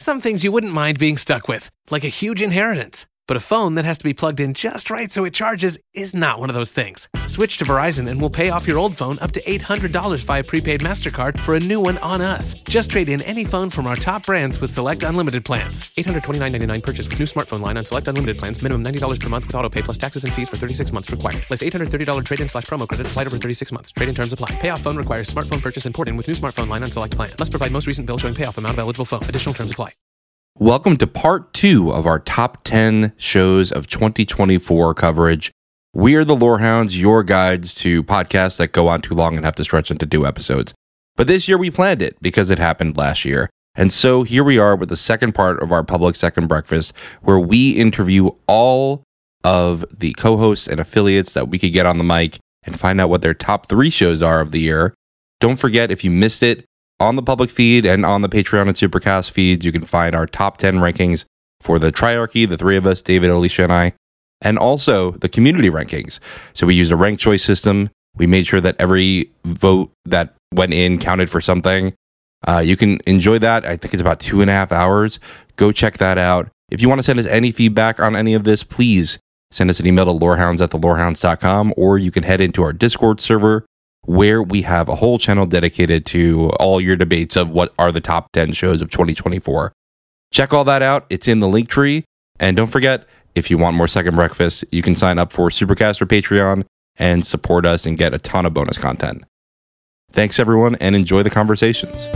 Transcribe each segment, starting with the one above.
Some things you wouldn't mind being stuck with, like a huge inheritance. But a phone that has to be plugged in just right so it charges is not one of those things. Switch to Verizon and we'll pay off your old phone up to $800 via prepaid MasterCard for a new one on us. Just trade in any phone from our top brands with select unlimited plans. $829.99 purchase with new smartphone line on select unlimited plans. Minimum $90 per month with autopay plus taxes and fees for 36 months required. Place $830 trade-in/promo credit applied over 36 months. Trade-in terms apply. Payoff phone requires smartphone purchase and port-in with new smartphone line on select plan. Must provide most recent bill showing payoff amount of eligible phone. Additional terms apply. Welcome to part 2 of our top 10 shows of 2024 coverage. We are the Lorehounds, your guides to podcasts that go on too long and have to stretch into 2 episodes. But this year we planned it because it happened last year. And so here we are with the second part of our Public Second Breakfast, where we interview all of the co-hosts and affiliates that we could get on the mic and find out what their top 3 shows are of the year. Don't forget, if you missed it, on the public feed and on the Patreon and Supercast feeds, you can find our top 10 rankings for the Triarchy, the 3 of us, David, Alicia, and I, and also the community rankings. So we used a ranked choice system. We made sure that every vote that went in counted for something. You can enjoy that. I think it's about 2.5 hours. Go check that out. If you want to send us any feedback on any of this, please send us an email to lorehounds@thelorehounds.com, or you can head into our Discord server, where we have a whole channel dedicated to all your debates of what are the top 10 shows of 2024. Check all that out. It's in the link tree. And don't forget, if you want more Second Breakfast, you can sign up for Supercast or Patreon and support us and get a ton of bonus content. Thanks, everyone, and enjoy the conversations.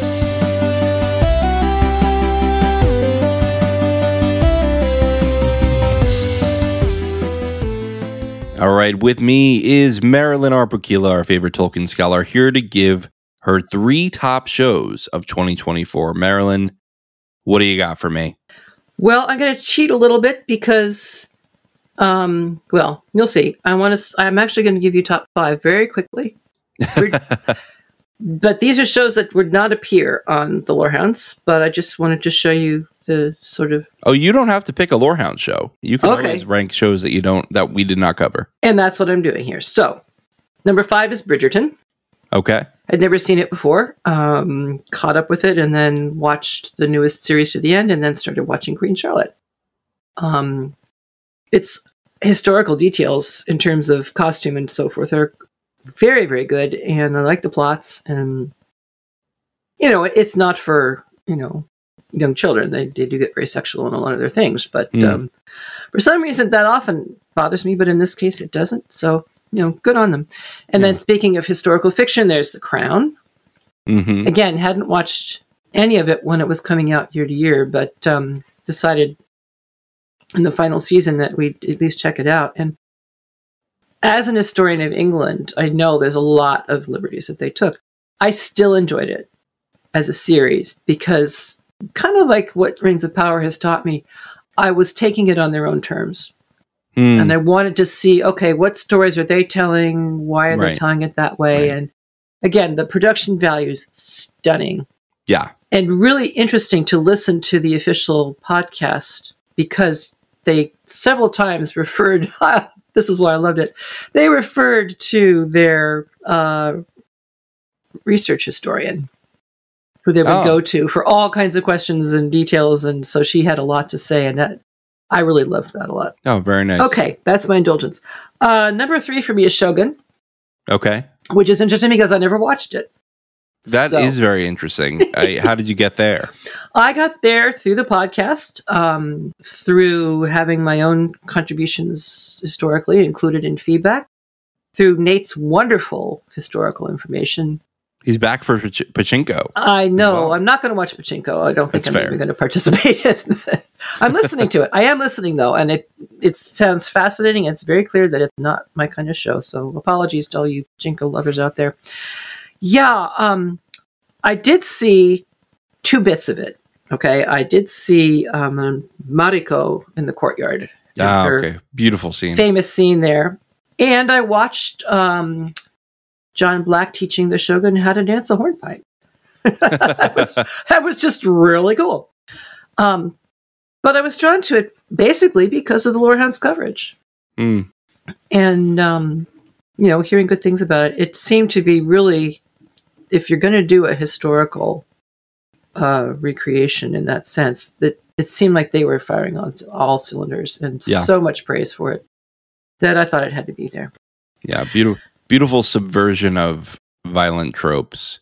All right, with me is Marilyn Arpukila, our favorite Tolkien scholar, here to give her 3 top shows of 2024. Marilyn, what do you got for me? Well, I'm going to cheat a little bit because, well, you'll see. I'm actually going to give you top 5 very quickly. But these are shows that would not appear on the Lorehounds, but I just wanted to show you the sort of... Oh, you don't have to pick a Lorehound show. You can always rank shows that we did not cover. And that's what I'm doing here. So, number 5 is Bridgerton. Okay. I'd never seen it before. Caught up with it and then watched the newest series to the end and then started watching Queen Charlotte. Its historical details in terms of costume and so forth are very, very good. And I like the plots. And, it's not for, young children. They do get very sexual in a lot of their things. But for some reason, that often bothers me. But in this case, it doesn't. So, good on them. And then speaking of historical fiction, there's The Crown. Mm-hmm. Again, hadn't watched any of it when it was coming out year to year, but decided in the final season that we'd at least check it out. And as an historian of England, I know there's a lot of liberties that they took. I still enjoyed it as a series because, kind of like what Rings of Power has taught me, I was taking it on their own terms. And I wanted to see, okay, what stories are they telling? Why are they telling it that way? Right. And again, the production value is stunning. Yeah. And really interesting to listen to the official podcast because they several times referred, this is why I loved it, they referred to their research historian who they would go to for all kinds of questions and details. And so she had a lot to say, and that I really loved that a lot. Oh, very nice. Okay, that's my indulgence. Number 3 for me is Shogun. Okay. Which is interesting because I never watched it. That is very interesting. How did you get there? I got there through the podcast, through having my own contributions historically included in feedback, through Nate's wonderful historical information. He's back for Pachinko. I know. Well, I'm not going to watch Pachinko. I don't think I'm even going to participate in it. I'm listening to it. I am listening, though, and it sounds fascinating. It's very clear that it's not my kind of show, so apologies to all you Pachinko lovers out there. Yeah, I did see 2 bits of it, okay? I did see Mariko in the courtyard. Okay. Beautiful scene. Famous scene there. And I watched... John Black teaching the Shogun how to dance a hornpipe. that was just really cool. But I was drawn to it basically because of the Lorehounds coverage. And, hearing good things about it, it seemed to be really, if you're going to do a historical recreation in that sense. That it seemed like they were firing on all cylinders, and so much praise for it that I thought it had to be there. Yeah, beautiful subversion of violent tropes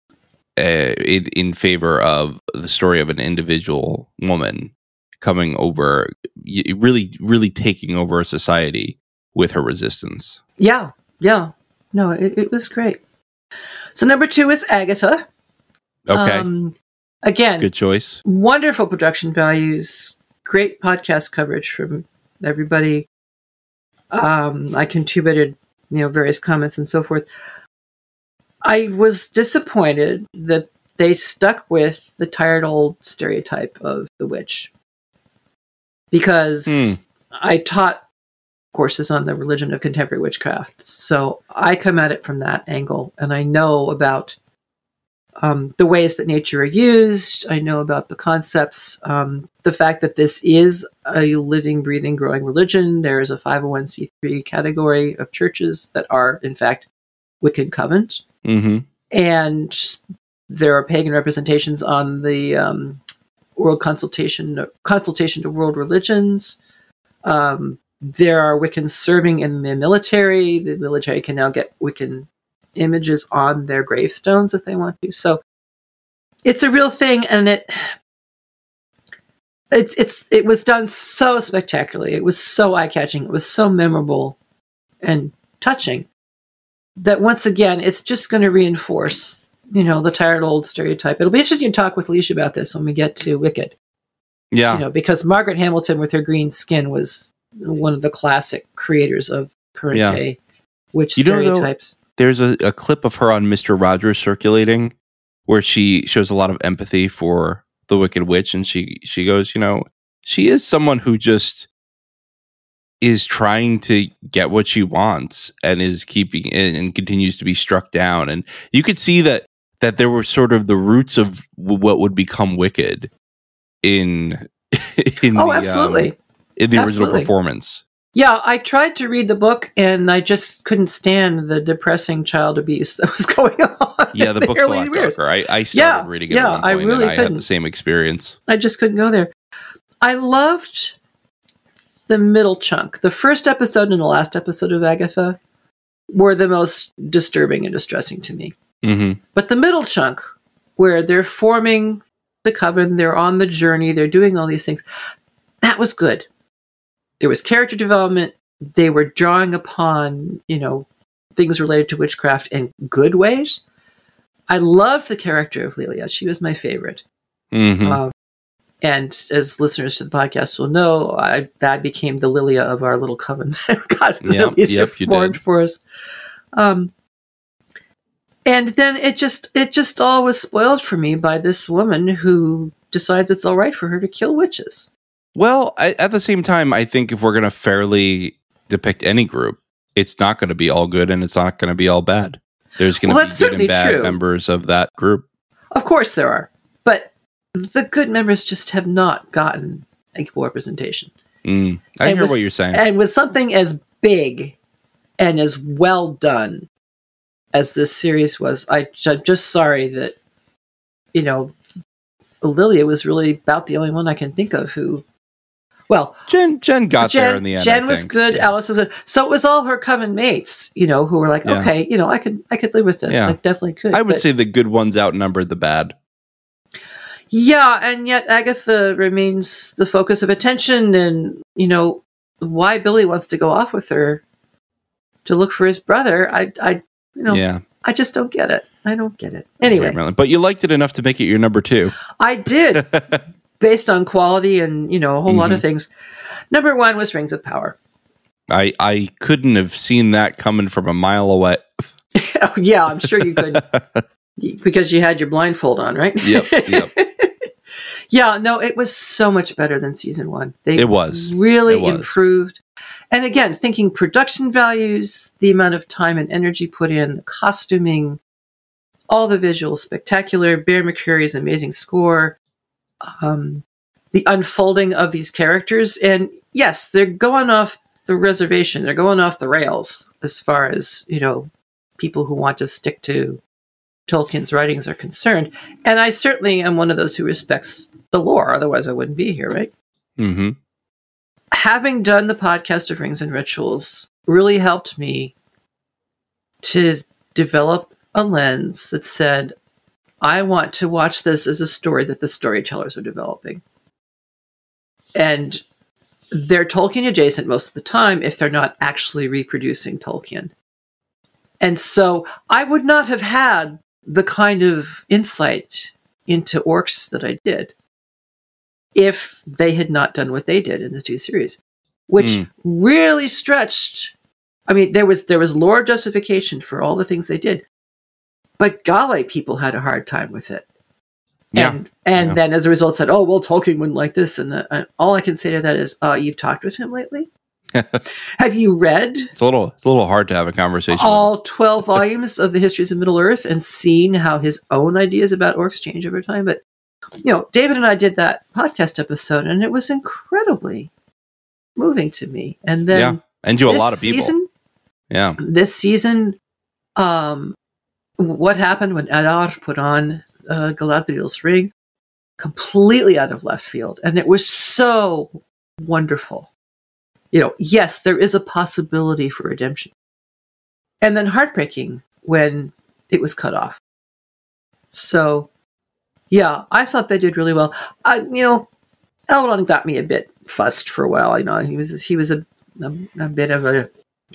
in favor of the story of an individual woman coming over, really taking over a society with her resistance. Yeah. No, it was great. So number 2 is Agatha. Okay. Again, good choice. Wonderful production values, great podcast coverage from everybody. I contributed, various comments and so forth. I was disappointed that they stuck with the tired old stereotype of the witch, because I taught courses on the religion of contemporary witchcraft. So I come at it from that angle, and I know about the ways that nature are used. I know about the concepts, the fact that this is a living, breathing, growing religion. There is a 501c3 category of churches that are, in fact, Wiccan Covenant. Mm-hmm. And there are pagan representations on the World Consultation to World Religions. There are Wiccans serving in the military. The military can now get Wiccan images on their gravestones if they want to. So it's a real thing, and it was done so spectacularly. It was so eye-catching. It was so memorable and touching that once again, it's just going to reinforce, the tired old stereotype. It'll be interesting to talk with Leisha about this when we get to Wicked. Yeah. Because Margaret Hamilton with her green skin was one of the classic creators of current day witch stereotypes. There's a clip of her on Mr. Rogers circulating where she shows a lot of empathy for the Wicked Witch, and she goes, she is someone who just is trying to get what she wants and is keeping and continues to be struck down. And you could see that there were sort of the roots of what would become Wicked in absolutely. In the original performance. Yeah, I tried to read the book, and I just couldn't stand the depressing child abuse that was going on. Yeah, the book's a lot darker. I started reading it at one point, I really and I had the same experience. I just couldn't go there. I loved the middle chunk. The first episode and the last episode of Agatha were the most disturbing and distressing to me. Mm-hmm. But the middle chunk, where they're forming the coven, they're on the journey, they're doing all these things, that was good. There was character development. They were drawing upon, things related to witchcraft in good ways. I loved the character of Lilia. She was my favorite. Mm-hmm. And as listeners to the podcast will know, that became the Lilia of our little coven that got formed for us. And then it just all was spoiled for me by this woman who decides it's all right for her to kill witches. Well, at the same time, I think if we're going to fairly depict any group, it's not going to be all good and it's not going to be all bad. There's going to be good and bad members of that group. Of course there are. But the good members just have not gotten equal representation. I hear what you're saying. And with something as big and as well done as this series was, I'm just sorry that, Lilia was really about the only one I can think of who... Well, Jen got there in the end. Jen was good. Yeah. Alice was good. So it was all her coven mates, who were like, okay, I could live with this. Yeah. I definitely could. I would say the good ones outnumbered the bad. Yeah, and yet Agatha remains the focus of attention, and why Billy wants to go off with her to look for his brother. I just don't get it. I don't get it. Anyway, but you liked it enough to make it your number 2. I did. Based on quality and, a whole lot of things. Number 1 was Rings of Power. I couldn't have seen that coming from a mile away. Yeah, I'm sure you couldn't. Because you had your blindfold on, right? Yep. Yeah, no, it was so much better than season 1. It was. Really improved. And again, thinking production values, the amount of time and energy put in, the costuming, all the visuals, spectacular. Bear McCreary's amazing score. The unfolding of these characters, and yes, they're going off the reservation, they're going off the rails as far as people who want to stick to Tolkien's writings are concerned. And I certainly am one of those who respects the lore. Otherwise, I wouldn't be here, right? Mm-hmm. Having done the podcast of Rings and Rituals really helped me to develop a lens that said, I want to watch this as a story that the storytellers are developing. And they're Tolkien adjacent most of the time if they're not actually reproducing Tolkien. And so I would not have had the kind of insight into orcs that I did if they had not done what they did in the two series, which really stretched. I mean, there was lore justification for all the things they did, but golly, people had a hard time with it. And then as a result said, oh, well, Tolkien wouldn't like this. And all I can say to that is, you've talked with him lately? Have you read? It's a little hard to have a conversation. All 12 volumes of the Histories of Middle-earth and seen how his own ideas about orcs change over time. But, David and I did that podcast episode, and it was incredibly moving to me. And then and to a lot of people. This season, what happened when Adar put on Galadriel's ring, completely out of left field, and it was so wonderful. Yes, there is a possibility for redemption, and then heartbreaking when it was cut off. So, yeah, I thought they did really well. Elrond got me a bit fussed for a while. He was a bit of a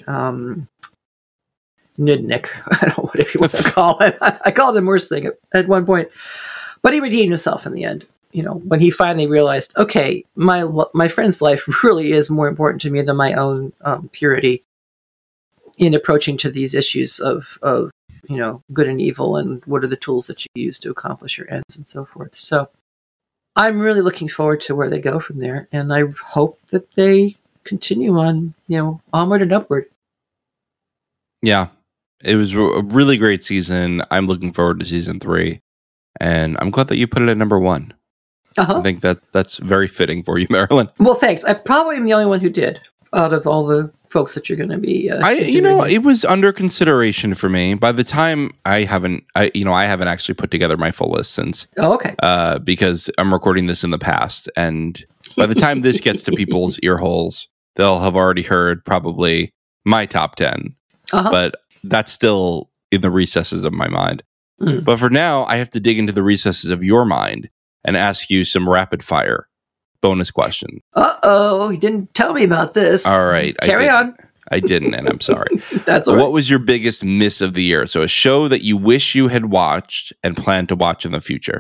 nudnik. I don't know what you want to call it. I called him worse thing at one point, but he redeemed himself in the end. When he finally realized, okay, my friend's life really is more important to me than my own purity in approaching to these issues of good and evil, and what are the tools that you use to accomplish your ends and so forth. So I'm really looking forward to where they go from there, and I hope that they continue on, onward and upward. Yeah. It was a really great season. I'm looking forward to season 3, and I'm glad that you put it at number 1. I think that's very fitting for you, Marilyn. Well, thanks. I probably am the only one who did out of all the folks that you're going to be. It was under consideration for me. By the time I haven't actually put together my full list since. Oh, okay. Because I'm recording this in the past, and by the time this gets to people's ear holes, they'll have already heard probably my top 10. But that's still in the recesses of my mind. But for now, I have to dig into the recesses of your mind and ask you some rapid fire bonus questions. You didn't tell me about this. All right. Carry on. I didn't, and I'm sorry. That's all right. What was your biggest miss of the year? So a show that you wish you had watched and plan to watch in the future.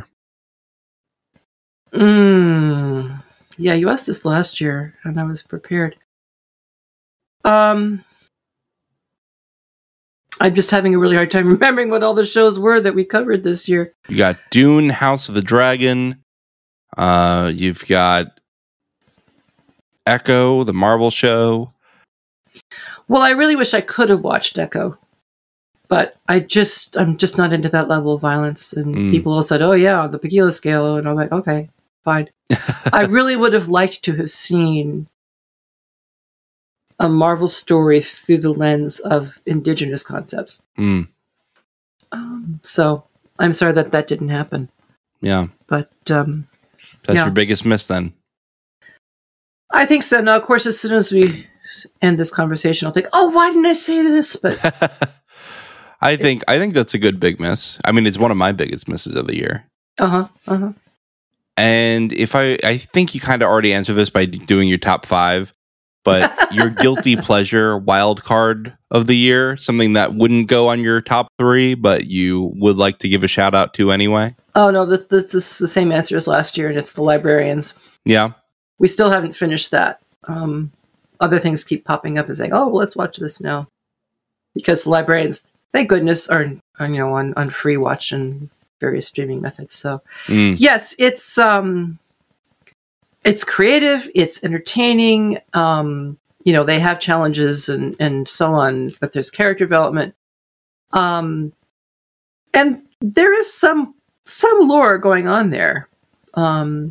Yeah, you asked this last year, and I was prepared. I'm just having a really hard time remembering what all the shows were that we covered this year. You got Dune, House of the Dragon. You've got Echo, the Marvel show. Well, I really wish I could have watched Echo, but I'm just not into that level of violence. And people all said, "Oh yeah, on the Pagila scale," and I'm like, "Okay, fine." I really would have liked to have seen a Marvel story through the lens of indigenous concepts. So I'm sorry that didn't happen. Yeah. But that's your biggest miss then. I think so. Now, of course, as soon as we end this conversation, I'll think, oh, why didn't I say this? But I think that's a good big miss. I mean, it's one of my biggest misses of the year. And if I think you kind of already answered this by doing your top 5. But your guilty pleasure wild card of the year, something that wouldn't go on your top 3, but you would like to give a shout out to anyway? Oh, no, this is the same answer as last year, and it's The Librarians. Yeah. We still haven't finished that. Other things keep popping up and saying, oh, well, let's watch this now. Because The Librarians, thank goodness, are on free watch and various streaming methods. So, yes, it's creative, it's entertaining, they have challenges and so on, but there's character development. And there is some lore going on there. But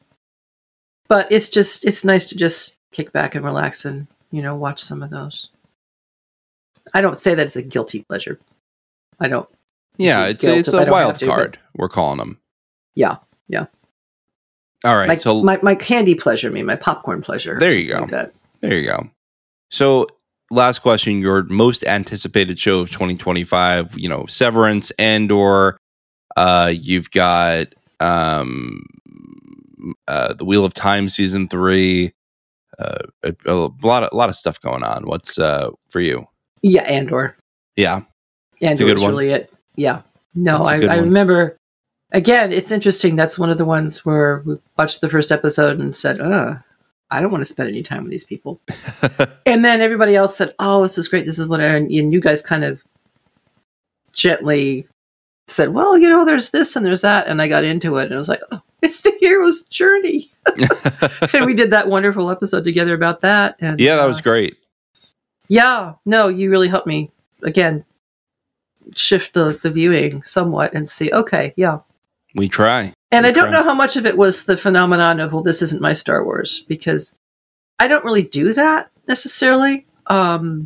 it's nice to just kick back and relax and, watch some of those. I don't say that it's a guilty pleasure. I don't Yeah, it's a wild card. We're calling them. Yeah. All right. My candy pleasure, my popcorn pleasure. There you go. Like there you go. So last question, your most anticipated show of 2025, Severance, Andor, you've got The Wheel of Time season 3, a lot of stuff going on. What's for you? Yeah, Andor. Yeah. Andor is really it. Yeah. No, I remember. Again, it's interesting. That's one of the ones where we watched the first episode and said, I don't want to spend any time with these people. And then everybody else said, oh, this is great. This is what and you guys kind of gently said, well, there's this and there's that. And I got into it and I was like, oh, it's the hero's journey. And we did that wonderful episode together about that. And yeah, that was great. Yeah, no, you really helped me, again, shift the viewing somewhat and see, okay, yeah. We try. And I don't know how much of it was the phenomenon of, well, this isn't my Star Wars, because I don't really do that necessarily. I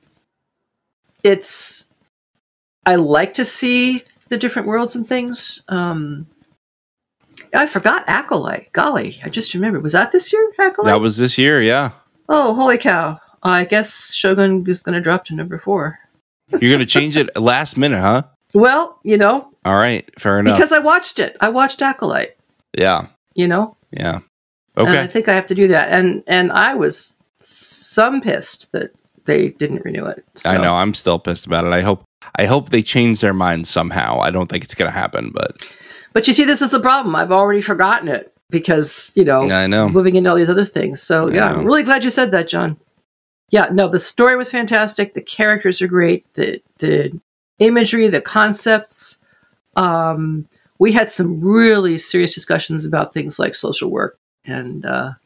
like to see the different worlds and things. I forgot Acolyte. Golly, I just remembered. Was that this year, Acolyte? That was this year, yeah. Oh, holy cow. I guess Shogun is going to drop to number 4. You're going to change it last minute, huh? Well, All right, fair enough. Because I watched it. I watched Acolyte. Yeah. Yeah. Okay. And I think I have to do that. And I was pissed that they didn't renew it. So. I know. I'm still pissed about it. I hope they change their minds somehow. I don't think it's going to happen, but you see, this is the problem. I've already forgotten it because, I know. moving into all these other things. So, yeah, I'm really glad you said that, John. Yeah, no, the story was fantastic. The characters are great. The imagery, the concepts. We had some really serious discussions about things like social work and,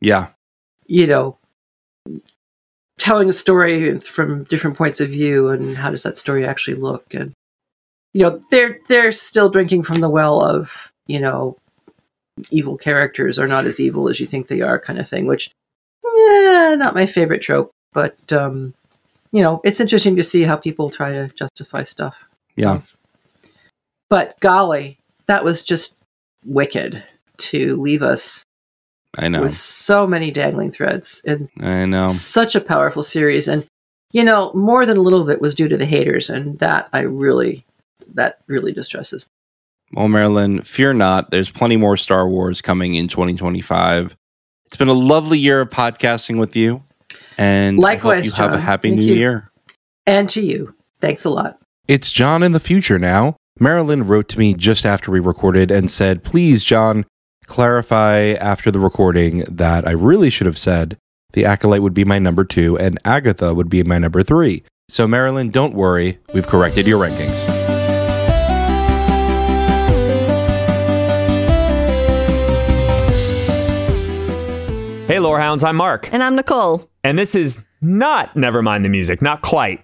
telling a story from different points of view and how does that story actually look. And, they're still drinking from the well of, evil characters are not as evil as you think they are kind of thing, which, not my favorite trope. But, it's interesting to see how people try to justify stuff. Yeah. But golly, that was just wicked to leave us. I know. With so many dangling threads. And I know. Such a powerful series. And, more than a little of it was due to the haters. And that really distresses me. Well, Marilyn, fear not. There's plenty more Star Wars coming in 2025. It's been a lovely year of podcasting with you. And likewise, I hope you John. have a happy Thank new you. year. And to you. Thanks a lot. It's John in the future now. Marilyn wrote to me just after we recorded and said, please, John, clarify after the recording that I really should have said The Acolyte would be my number 2 and Agatha would be my number 3. So, Marilyn, don't worry. We've corrected your rankings. Hey, Lorehounds, I'm Mark. And I'm Nicole. And this is not Nevermind the Music, not quite.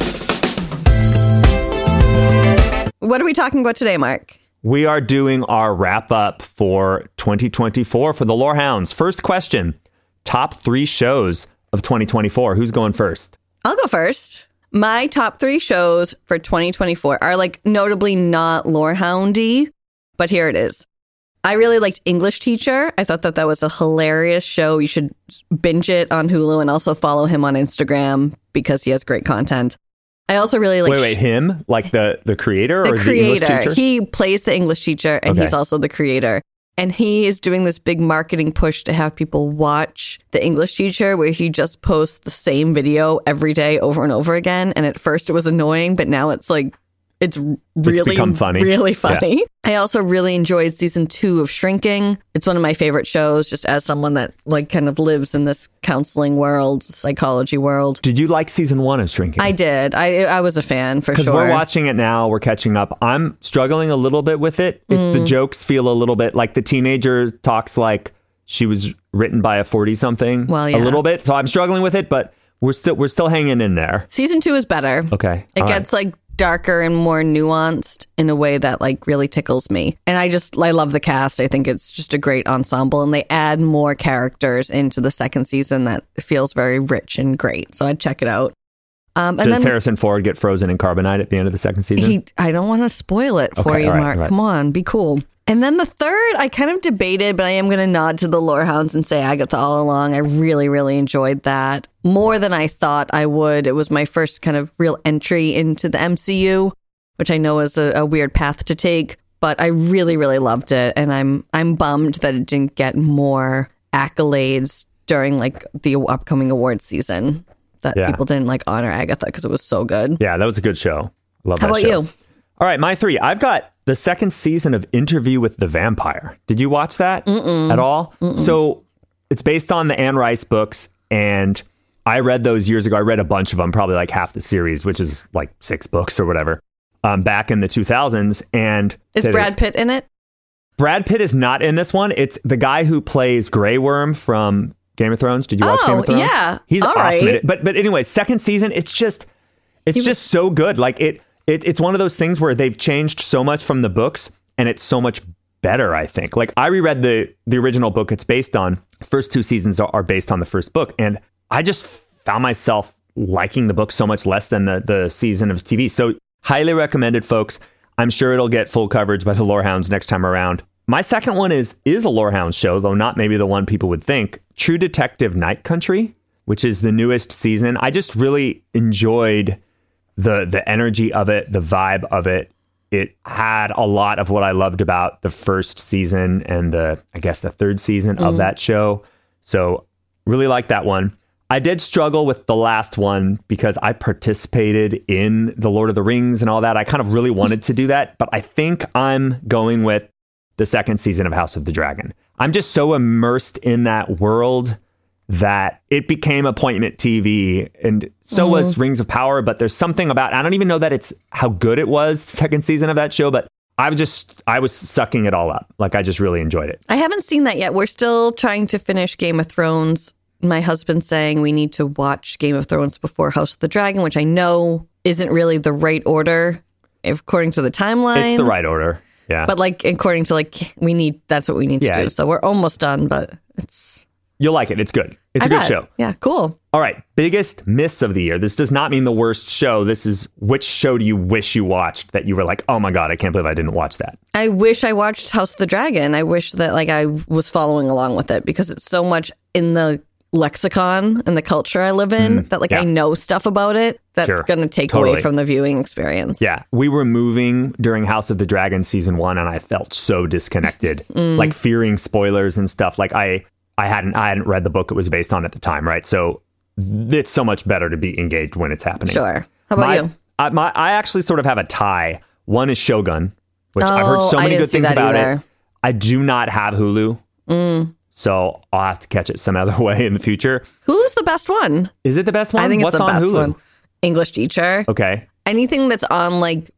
What are we talking about today, Mark? We are doing our wrap-up for 2024 for the Lorehounds. First question, top 3 shows of 2024. Who's going first? I'll go first. My top 3 shows for 2024 are notably not Lorehoundy, but here it is. I really liked English Teacher. I thought that was a hilarious show. You should binge it on Hulu and also follow him on Instagram because he has great content. I also really like... Wait, him? Like the creator? The or creator. The English teacher? He plays the English teacher and he's also the creator. And he is doing this big marketing push to have people watch the English Teacher where he just posts the same video every day over and over again. And at first it was annoying, but now it's really become funny. Really funny. Yeah. I also really enjoyed season 2 of Shrinking. It's one of my favorite shows, just as someone that kind of lives in this counseling world, psychology world. Did you like season 1 of Shrinking? I did. I was a fan for sure. Because we're watching it now. We're catching up. I'm struggling a little bit with it. The jokes feel a little bit like the teenager talks like she was written by a 40-something. Well, yeah. A little bit. So I'm struggling with it, but we're still hanging in there. Season 2 is better. Okay. It gets darker and more nuanced in a way that really tickles me. And I love the cast. I think it's just a great ensemble and they add more characters into the second season that feels very rich and great. So I'd check it out. And Does then Harrison Ford get frozen in carbonite at the end of the second season? I don't want to spoil it for you, all right, Mark. all right. Come on, be cool. And then the third, I kind of debated, but I am going to nod to the Lorehounds and say Agatha All Along. I really, really enjoyed that more than I thought I would. It was my first kind of real entry into the MCU, which I know is a weird path to take, but I really, really loved it. And I'm bummed that it didn't get more accolades during like the upcoming awards season, that people didn't like honor Agatha because it was so good. Yeah, that was a good show. Love How that about show. you? All right, my three. I've got the second season of Interview with the Vampire. Did you watch that at all? So it's based on the Anne Rice books, and I read those years ago. I read a bunch of them, probably like half the series, which is like 6 books or whatever, back in the 2000s. And Is Brad Pitt in it? Brad Pitt is not in this one. It's the guy who plays Grey Worm from Game of Thrones. Did you watch Game of Thrones? Yeah. He's All awesome right. in it. But anyway, second season, it's just so good. Like it's one of those things where they've changed so much from the books, and it's so much better, I think. Like I reread the original book it's based on. The first 2 seasons are based on the first book, and I just found myself liking the book so much less than the season of TV. So highly recommended, folks. I'm sure it'll get full coverage by the Lorehounds next time around. My second one is a Lorehounds show, though not maybe the one people would think. True Detective Night Country, which is the newest season. I just really enjoyed the energy of it, the vibe of it. It had a lot of what I loved about the first season and the third season of that show. So really like that one. I did struggle with the last one because I participated in the Lord of the Rings and all that. I kind of really wanted to do that, but I think I'm going with the second season of House of the Dragon. I'm just so immersed in that world that it became appointment TV, and so was Rings of Power. But there's something about, I don't even know that it's how good it was, the second season of that show, but I was sucking it all up. Like I just really enjoyed it. I haven't seen that yet. We're still trying to finish Game of Thrones. My husband's saying we need to watch Game of Thrones before House of the Dragon, which I know isn't really the right order according to the timeline. It's the right order. Yeah. But like according to that's what we need to do. So we're almost done, but you'll like it. It's good. It's a good show. Yeah, cool. All right. Biggest miss of the year. This does not mean the worst show. This is which show do you wish you watched that you were like, oh my God, I can't believe I didn't watch that. I wish I watched House of the Dragon. I wish that I was following along with it because it's so much in the lexicon and the culture I live in that I know stuff about it that's going to take away from the viewing experience. Yeah. We were moving during House of the Dragon season 1 and I felt so disconnected, like fearing spoilers and stuff. Like I hadn't read the book it was based on at the time, right? So it's so much better to be engaged when it's happening. Sure. How about you? I actually sort of have a tie. One is Shogun, which I've heard so many good things about it. I do not have Hulu. So I'll have to catch it some other way in the future. Hulu's the best one. Is it the best one? I think What's it's the on best Hulu? one. English Teacher. Okay. Anything that's on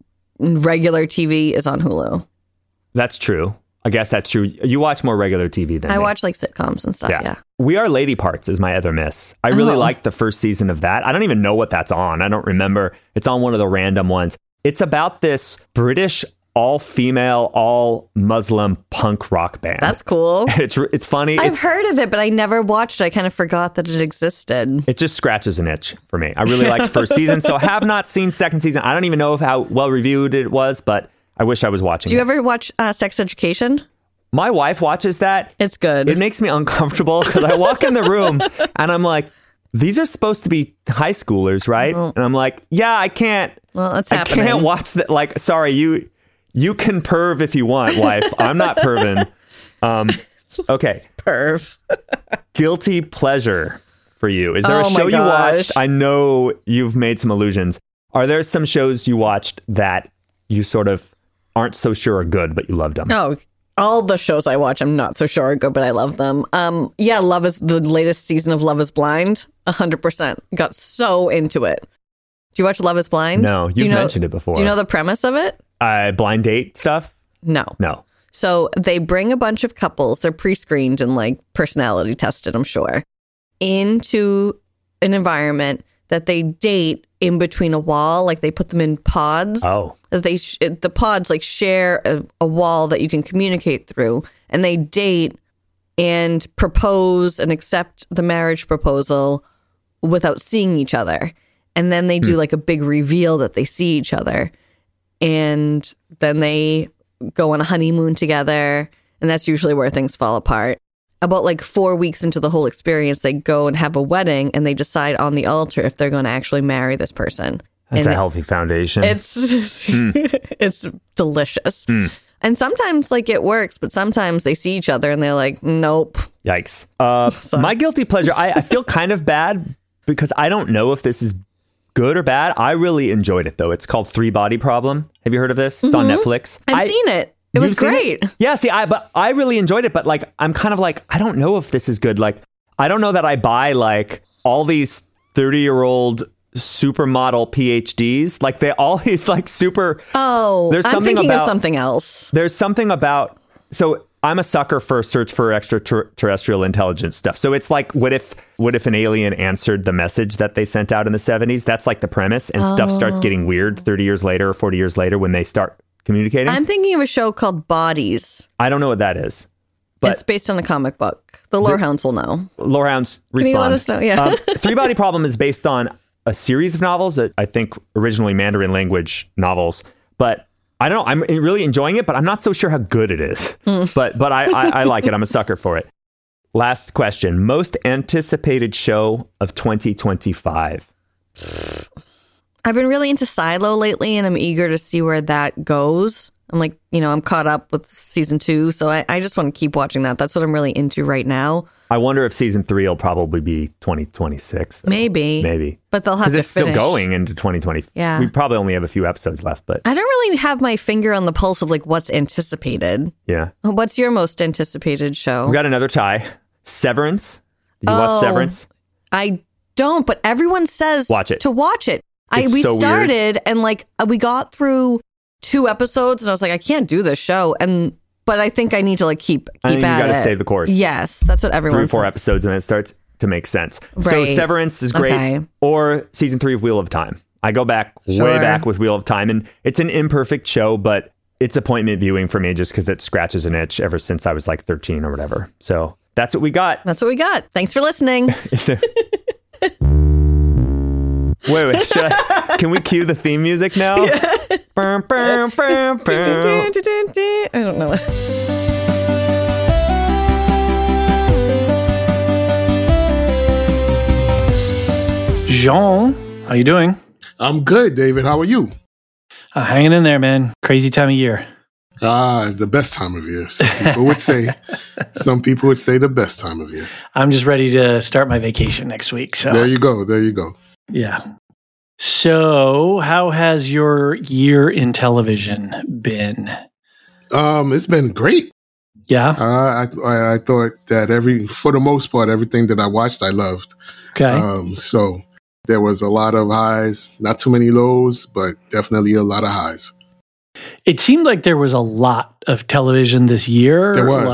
regular TV is on Hulu. That's true. I guess that's true. You watch more regular TV than I me. watch sitcoms and stuff. Yeah. We Are Lady Parts is my other miss. I really liked the first season of that. I don't even know what that's on. I don't remember. It's on one of the random ones. It's about this British all-female, all-Muslim punk rock band. That's cool. It's funny. I've heard of it, but I never watched it. I kind of forgot that it existed. It just scratches an itch for me. I really liked the first season, so have not seen second season. I don't even know how well reviewed it was, but I wish I was watching it. Do you ever watch Sex Education? My wife watches that. It's good. It makes me uncomfortable because I walk in the room and I'm like, these are supposed to be high schoolers, right? And I'm like, yeah, I can't. Well, it's happening. I can't watch that. Like, sorry, you can perv if you want, wife. I'm not perving. Okay. Perv. Guilty pleasure for you. Is there a Oh my show you gosh. watched? I know you've made some allusions. Are there some shows you watched that you sort of aren't so sure are good, but you loved them? Oh, all the shows I watch, I'm not so sure are good, but I love them. Yeah, the latest season of Love is Blind. 100%. Got so into it. Do you watch Love is Blind? No, you've mentioned it before. Do you know the premise of it? Blind date stuff? No. So they bring a bunch of couples, they're pre-screened and personality tested, I'm sure, into an environment that they date in between a wall. Like they put them in pods. Oh. The pods share a wall that you can communicate through, and they date and propose and accept the marriage proposal without seeing each other. And then they do like a big reveal that they see each other. And then they go on a honeymoon together. And that's usually where things fall apart. About like 4 weeks into the whole experience, they go and have a wedding and they decide on the altar if they're going to actually marry this person. That's and a healthy foundation. It's it's delicious. And sometimes like it works, but sometimes they see each other and they're like, nope. Yikes. My guilty pleasure, I feel kind of bad because I don't know if this is good or bad. I really enjoyed it though. It's called Three Body Problem. Have you heard of this? It's on Netflix. I've seen it. It was great. Yeah, see, but I really enjoyed it, but like I'm kind of like, I don't know if this is good. Like, I don't know that I buy like all these 30-year-old supermodel PhDs. Like they all these like super. Oh, I'm thinking of something else. There's something about. So I'm a sucker for search for extraterrestrial intelligence stuff. So it's like, what if an alien answered the message that they sent out in the 70s? That's like the premise, and stuff starts getting weird 30 years later or 40 years later when they start communicating. I'm thinking of a show called Bodies. I don't know what that is. But it's based on a comic book. The Lorehounds will know. Lorehounds, respond. Can you let us know? Yeah. Three Body Problem is based on a series of novels that I think originally Mandarin language novels, but I don't know. I'm really enjoying it, but I'm not so sure how good it is. But I like it. I'm a sucker for it. Last question. Most anticipated show of 2025. I've been really into Silo lately, and I'm eager to see where that goes. I'm like, I'm caught up with season 2, so I just want to keep watching that. That's what I'm really into right now. I wonder if season 3 will probably be 2026. Though. Maybe. But they'll have to finish. Because it's still going into 2020. Yeah. We probably only have a few episodes left, but... I don't really have my finger on the pulse of like what's anticipated. Yeah. What's your most anticipated show? We got another tie. Severance. Did you watch Severance? I don't, but everyone says to watch it. We started weird. And like we got through 2 episodes and I was like, I can't do this show. But I think I need to like keep at it. You got to stay the course. Yes, that's what everyone says. 3 or 4 episodes and then it starts to make sense. Right. So Severance is great. Okay. Or season 3 of Wheel of Time. I go back way back with Wheel of Time, and it's an imperfect show, but it's appointment viewing for me just because it scratches an itch ever since I was like 13 or whatever. So that's what we got. Thanks for listening. Wait. Can we cue the theme music now? Yeah. I don't know. Jean, how you doing? I'm good, David. How are you? Hanging in there, man. Crazy time of year. The best time of year. Some people would say the best time of year. I'm just ready to start my vacation next week. So there you go. Yeah. So how has your year in television been? It's been great. Yeah. I thought that for the most part, everything that I watched, I loved. Okay. So there was a lot of highs, not too many lows, but definitely a lot of highs. It seemed like there was a lot of television this year. There was.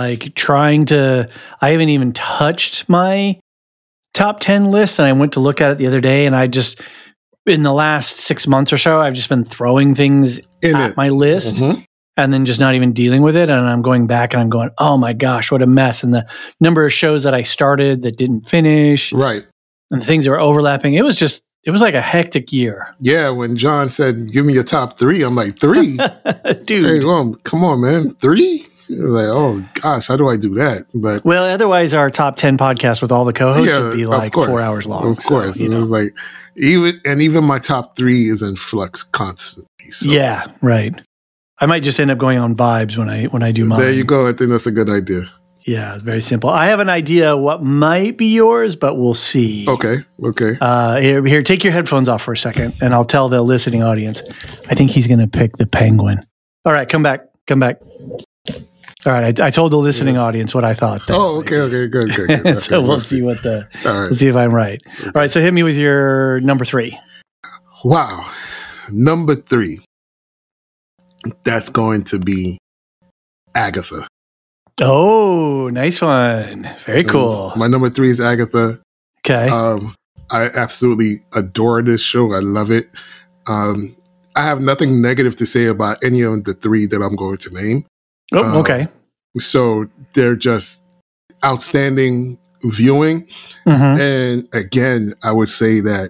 I haven't even touched my top 10 list, and I went to look at it the other day, and in the last 6 months or so, I've just been throwing things at my list. Mm-hmm. And then just not even dealing with it. And I'm going back and I'm going, oh my gosh, what a mess. And the number of shows that I started that didn't finish. Right. And the things that were overlapping. It was like a hectic year. Yeah. When John said, give me your top 3, I'm like, 3? Dude. Hey, come on, man. 3? Like, oh gosh, how do I do that? But well, otherwise our top 10 podcast with all the co-hosts would be like 4 hours long. Of course. So, it was like, even my top 3 is in flux constantly. So. Yeah. Right. I might just end up going on vibes when I do mine. There you go. I think that's a good idea. Yeah, it's very simple. I have an idea what might be yours, but we'll see. Okay. Here, take your headphones off for a second, and I'll tell the listening audience. I think he's going to pick the penguin. All right, come back. All right, I told the listening audience what I thought. Oh, okay, good. So we'll see we'll see if I'm right. Okay. All right, so hit me with your number 3. Wow, number 3. That's going to be Agatha. Oh, nice one. Very cool. My number 3 is Agatha. Okay. I absolutely adore this show. I love it. I have nothing negative to say about any of the 3 that I'm going to name. Oh, okay. So they're just outstanding viewing. Mm-hmm. And again, I would say that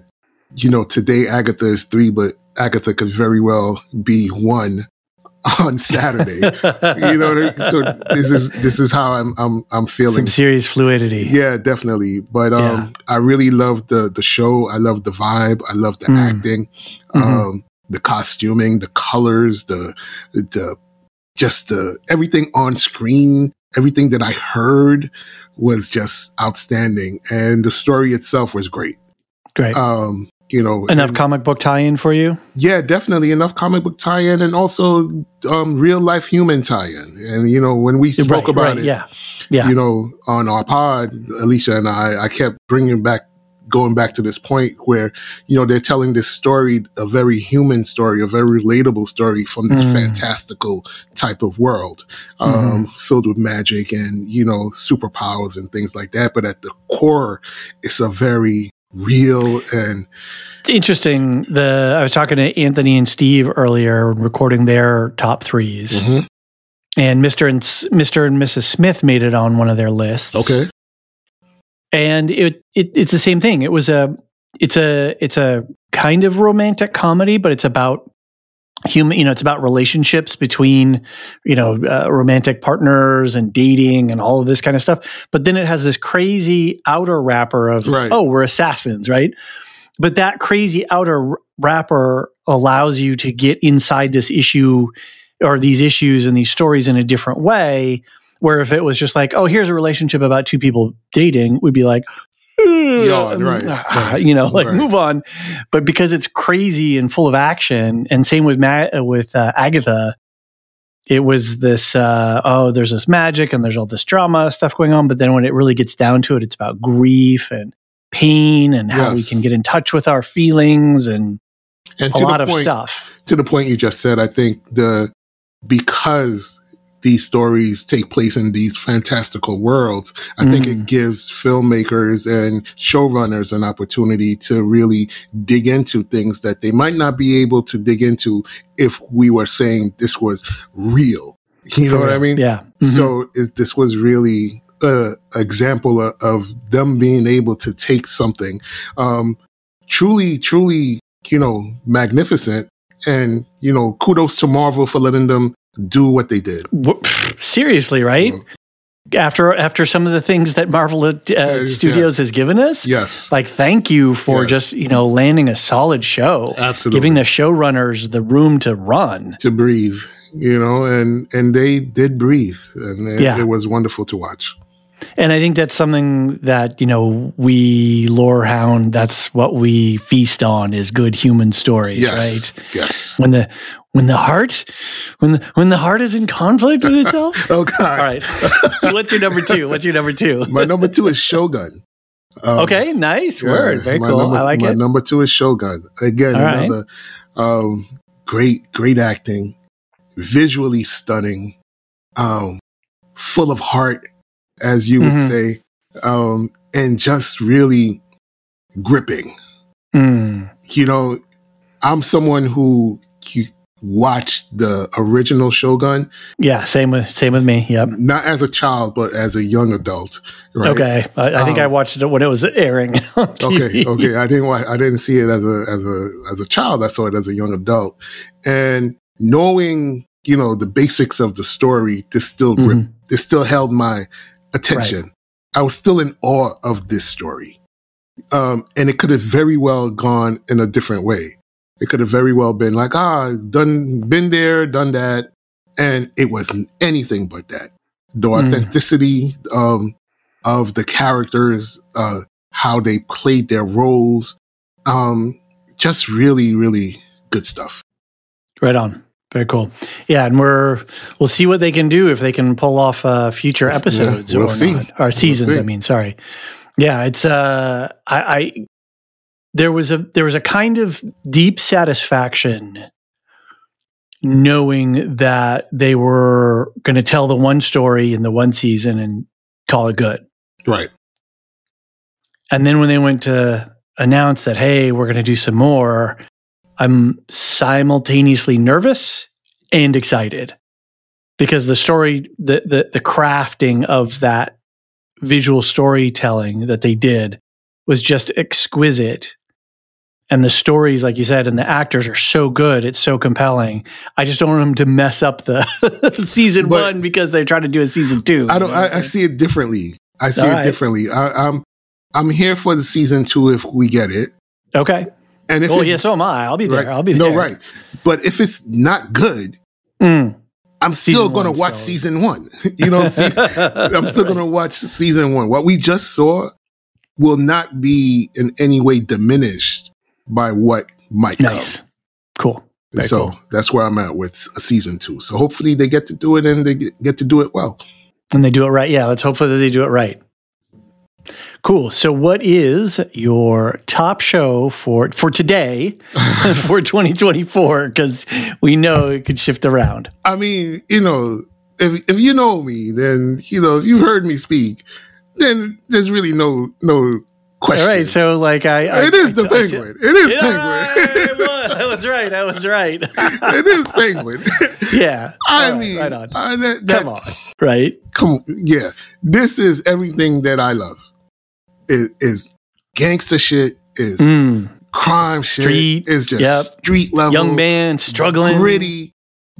today Agatha is 3, but Agatha could very well be 1 on Saturday. You know what I mean? So this is how I'm feeling. Some serious fluidity. Yeah, definitely. But I really love the show. I love the vibe. I love the acting, the costuming, the colors, the everything on screen, everything that I heard was just outstanding, and the story itself was great. Great. Enough comic book tie-in for you? Yeah, definitely enough comic book tie-in, and also real life human tie-in. And when we spoke about it, on our pod, Alicia and I kept going back to this point where they're telling this story, a very human story, a very relatable story from this fantastical type of world, filled with magic and superpowers and things like that. But at the core, it's a very real and it's interesting. I was talking to Anthony and Steve earlier, recording their top 3s, and Mr. and Mrs. Smith made it on one of their lists. Okay, and it's the same thing. It's a kind of romantic comedy, but it's about human. It's about relationships between romantic partners and dating and all of this kind of stuff. But then it has this crazy outer wrapper of we're assassins, right? But that crazy outer wrapper allows you to get inside this issue or these issues and these stories in a different way. Where if it was just like, oh, here's a relationship about 2 people dating, we'd be like, move on. But because it's crazy and full of action, and same with Agatha, it was this, there's this magic and there's all this drama stuff going on. But then when it really gets down to it, it's about grief and pain and how we can get in touch with our feelings and a lot of stuff. To the point you just said, I think because these stories take place in these fantastical worlds, I think it gives filmmakers and showrunners an opportunity to really dig into things that they might not be able to dig into if we were saying this was real. You know what I mean? Yeah. So this was really an example of them being able to take something truly, truly, magnificent. And, kudos to Marvel for letting them do what they did. Seriously, right? After some of the things that Marvel Studios has given us, like thank you for just landing a solid show, absolutely, giving the showrunners the room to run, to breathe, and they did breathe, and it was wonderful to watch. And I think that's something that, we Lorehound, that's what we feast on, is good human stories, right? Yes. When the heart is in conflict with itself. Oh God. All right. What's your number 2? My number 2 is Shogun. Okay, nice word. Very cool. I like it. My number 2 is Shogun. Again, another great acting, visually stunning, full of heart, as you would say, and just really gripping. I'm someone who watched the original Shogun. Yeah, same with me. Yep. Not as a child, but as a young adult. Right? Okay, I think I watched it when it was airing on TV. Okay. I didn't see it as a child. I saw it as a young adult, and knowing the basics of the story, this still held my attention. Right. I was still in awe of this story. And it could have very well gone in a different way. It could have very well been like, been there, done that. And it wasn't anything but that. The authenticity of the characters, how they played their roles, just really, really good stuff. Right on. Very cool. Yeah, and we'll see what they can do, if they can pull off future episodes or not, or seasons. I mean, sorry. Yeah, it's there was a kind of deep satisfaction knowing that they were going to tell the one story in the one season and call it good. Right. And then when they went to announce that, hey, we're going to do some more, I'm simultaneously nervous and excited, because the story, the crafting of that visual storytelling that they did was just exquisite. and the stories, like you said, and the actors are so good. It's so compelling. I just don't want them to mess up the season one because they're trying to do a season 2. I see it differently. I'm here for the season 2 if we get it. Okay. And if so am I. I'll be there. Right, I'll be there. No, right. But if it's not good, I'm still going to watch season 1. You know, I'm still going to watch season 1. What we just saw will not be in any way diminished by what might come. Cool. Very cool. That's where I'm at with a season 2. So hopefully they get to do it and they get to do it well. And they do it right. Yeah, let's hope that they do it right. Cool. So what is your top show for today for 2024? Because we know it could shift around. I mean, you know, if you know me, then, you know, if you've heard me speak, then there's really no question. All right. So like it is the Penguin. It is Penguin. I was right. It is Penguin. Yeah. I mean, right on. Come on. Right. Yeah. This is everything that I love. It is gangster shit, is crime shit, is just street level. Young man struggling. Gritty.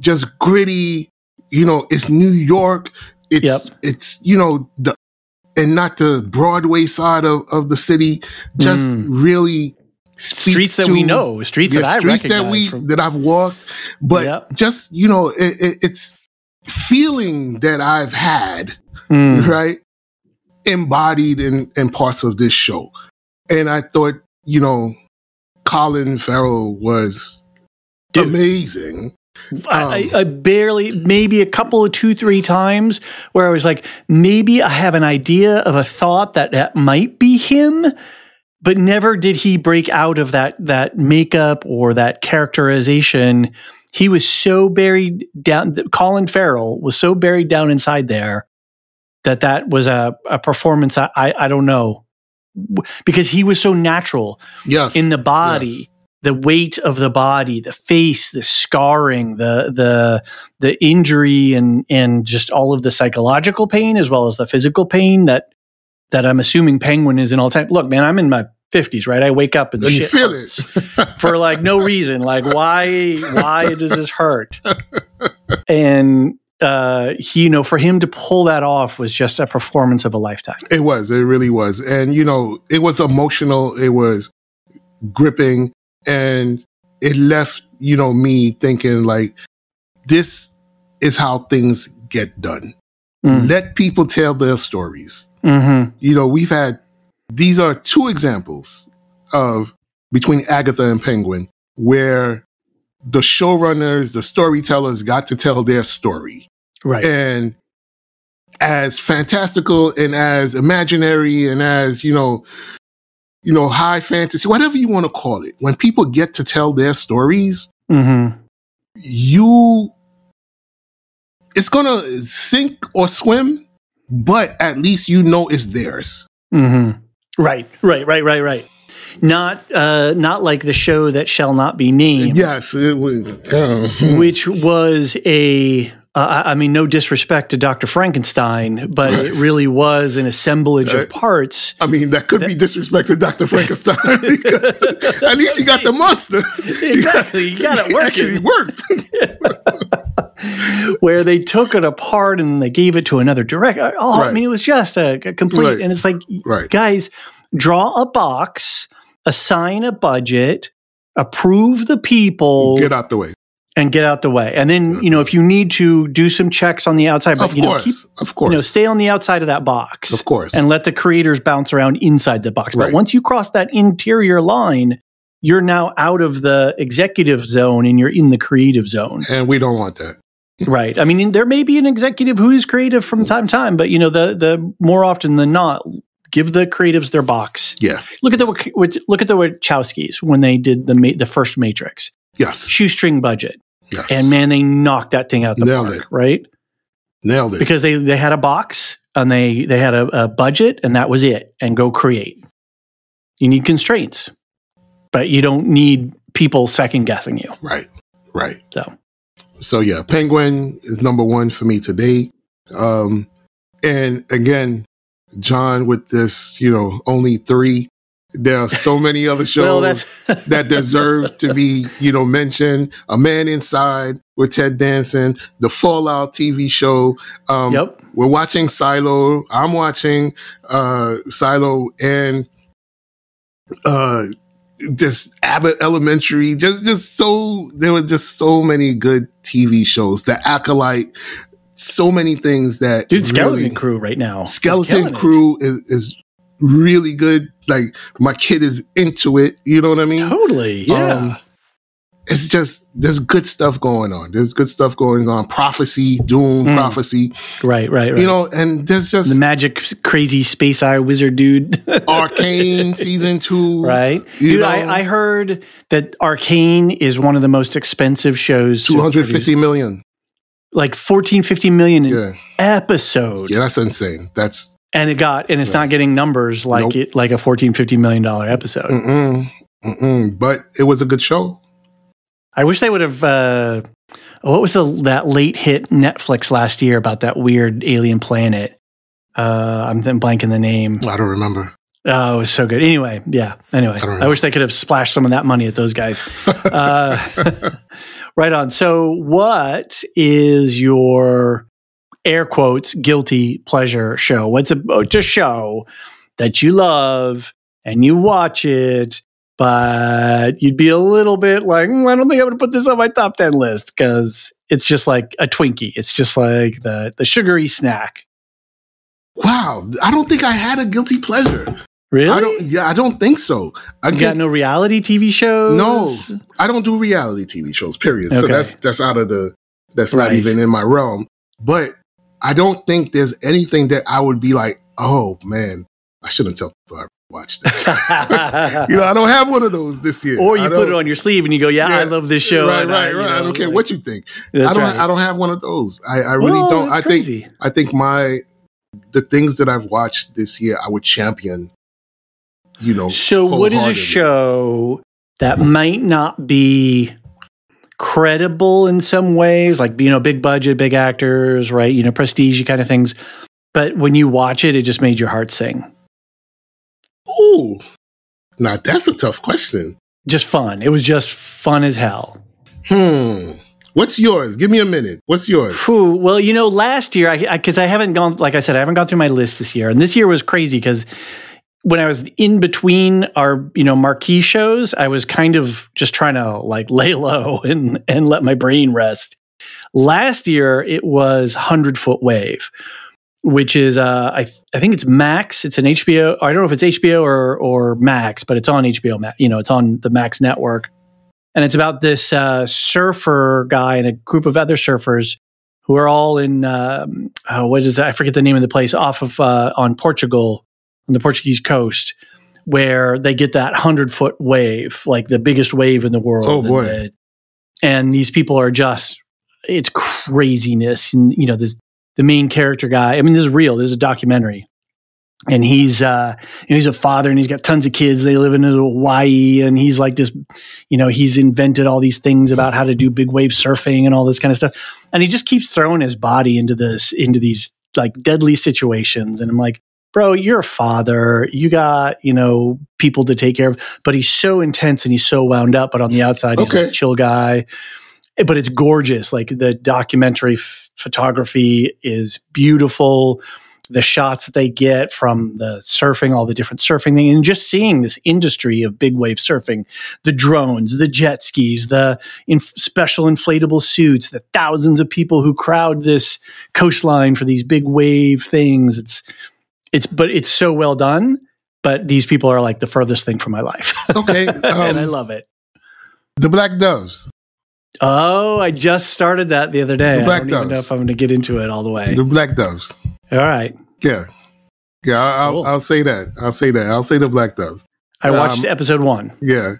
You know, it's New York. It's you know, and not the Broadway side of the city. Just really streets that we know, streets that I recognize that I've walked. But just, you know, it's feeling that I've had, right? Embodied in parts of this show. And I thought, you know, Colin Farrell was amazing. I barely, maybe a couple of 2-3 times where I was like, maybe I have an idea of a thought that might be him, but never did he break out of that makeup or that characterization. He was so buried down. Colin Farrell was so buried down inside there that was a performance. I don't know, because he was so natural. Yes, in the body, the weight of the body, the face, the scarring, the injury, and just all of the psychological pain as well as the physical pain that I'm assuming Penguin is in all time. Look, man, I'm in my 50s, right? I wake up and shit feel hurts for like no reason. Like why does this hurt? And you know, for him to pull that off was just a performance of a lifetime. It really was. And, you know, it was emotional. It was gripping, and it left, you know, me thinking like, this is how things get done. Let people tell their stories. You know, these are 2 examples of between Agatha and Penguin where the showrunners, the storytellers got to tell their story. Right. And as fantastical and as imaginary and as, you know, high fantasy, whatever you want to call it, when people get to tell their stories, it's going to sink or swim, but at least you know it's theirs. Right. Not like the show that shall not be named. Yes, it was, which was I mean, no disrespect to Dr. Frankenstein, but it really was an assemblage of parts. I mean, that could be disrespect to Dr. Frankenstein because at least he got the monster. Exactly, you got it working. It actually worked. Where they took it apart and they gave it to another director. I mean, it was just a complete. And it's like, guys, draw a box, assign a budget, approve the people, get out the way. And get out the way. And then, you know, if you need to do some checks on the outside, but, of course, you know, stay on the outside of that box. Of course. And let the creators bounce around inside the box. Right. But once you cross that interior line, you're now out of the executive zone and you're in the creative zone. And we don't want that. Right. I mean, there may be an executive who is creative from time to time, but, you know, the more often than not, give the creatives their box. Yeah. Look at the Wachowskis when they did the first Matrix. Yes. Shoestring budget. Yes. And man, they knocked that thing out the park, right? Nailed it. Because they had a box and they had a budget and that was it. And go create. You need constraints, but you don't need people second guessing you. Right. So yeah, Penguin is number 1 for me today. And again, John with this, you know, only 3. There are so many other shows that deserve to be, mentioned. A Man Inside with Ted Danson, the Fallout TV show. We're watching Silo. I'm watching Silo and this Abbott Elementary. There were just so many good TV shows. The Acolyte. So many things that Skeleton Crew right now. Skeleton Crew is really good. Like, my kid is into it. You know what I mean? Totally. Yeah. It's just, there's good stuff going on. There's good stuff going on. Prophecy, Doom, Prophecy. Right. And there's just the magic, crazy space eye wizard dude. Arcane season 2. Right. Dude, I heard that Arcane is one of the most expensive shows. 250 million. Like 14-15 million an episode. Yeah, that's insane. It's not getting numbers like a $14-15 million episode. But it was a good show. I wish they would have. What was that late hit Netflix last year about that weird alien planet? I'm then blanking the name. I don't remember. Oh, it was so good. Anyway, I wish they could have splashed some of that money at those guys. Right on. So what is your air quotes guilty pleasure show? What's a show that you love and you watch it, but you'd be a little bit like, I don't think I'm going to put this on my top 10 list because it's just like a Twinkie. It's just like the sugary snack. Wow. I don't think I had a guilty pleasure. Really? I don't think so. You got no reality TV shows? No, I don't do reality TV shows, period. Okay. So that's out of that's not even in my realm. But I don't think there's anything that I would be like, oh man, I shouldn't tell people I watched that. I don't have one of those this year. Or you put it on your sleeve and you go, I love this show. Right. I don't care what you think. I don't have one of those. I really don't. I think the things that I've watched this year, I would champion. So what is a show that might not be credible in some ways, like, big budget, big actors, right? Prestige kind of things. But when you watch it, it just made your heart sing. Oh, now that's a tough question. Just fun. It was just fun as hell. What's yours? Give me a minute. What's yours? Well, last year, because I haven't gone, like I said, I haven't gone through my list this year. And this year was crazy because when I was in between our, marquee shows, I was kind of just trying to lay low and let my brain rest. Last year, it was 100-Foot Wave, which is, I think it's Max. It's an HBO. I don't know if it's HBO or Max, but it's on HBO. It's on the Max network. And it's about this surfer guy and a group of other surfers who are all in, what is that? I forget the name of the place, off of, on Portugal, on the Portuguese coast, where they get that 100-foot wave, like the biggest wave in the world. Oh boy. And these people are it's craziness. And, this, the main character guy, this is real. This is a documentary. And he's a father and he's got tons of kids. They live in Hawaii and he's like this, he's invented all these things about how to do big wave surfing and all this kind of stuff. And he just keeps throwing his body into these like deadly situations. And I'm like, bro, you're a father. You got, people to take care of. But he's so intense and he's so wound up. But on the outside, he's a chill guy. But it's gorgeous. Like the documentary photography is beautiful. The shots that they get from the surfing, all the different surfing things, and just seeing this industry of big wave surfing, the drones, the jet skis, the special inflatable suits, the thousands of people who crowd this coastline for these big wave things. But it's so well done. But these people are like the furthest thing from my life. Okay. And I love it. The Black Doves. Oh, I just started that the other day. The Black I don't even know if I'm going to get into it all the way. The Black Doves. All right. Yeah. Cool. I'll say that. I'll say the Black Doves. I watched episode 1. Yeah.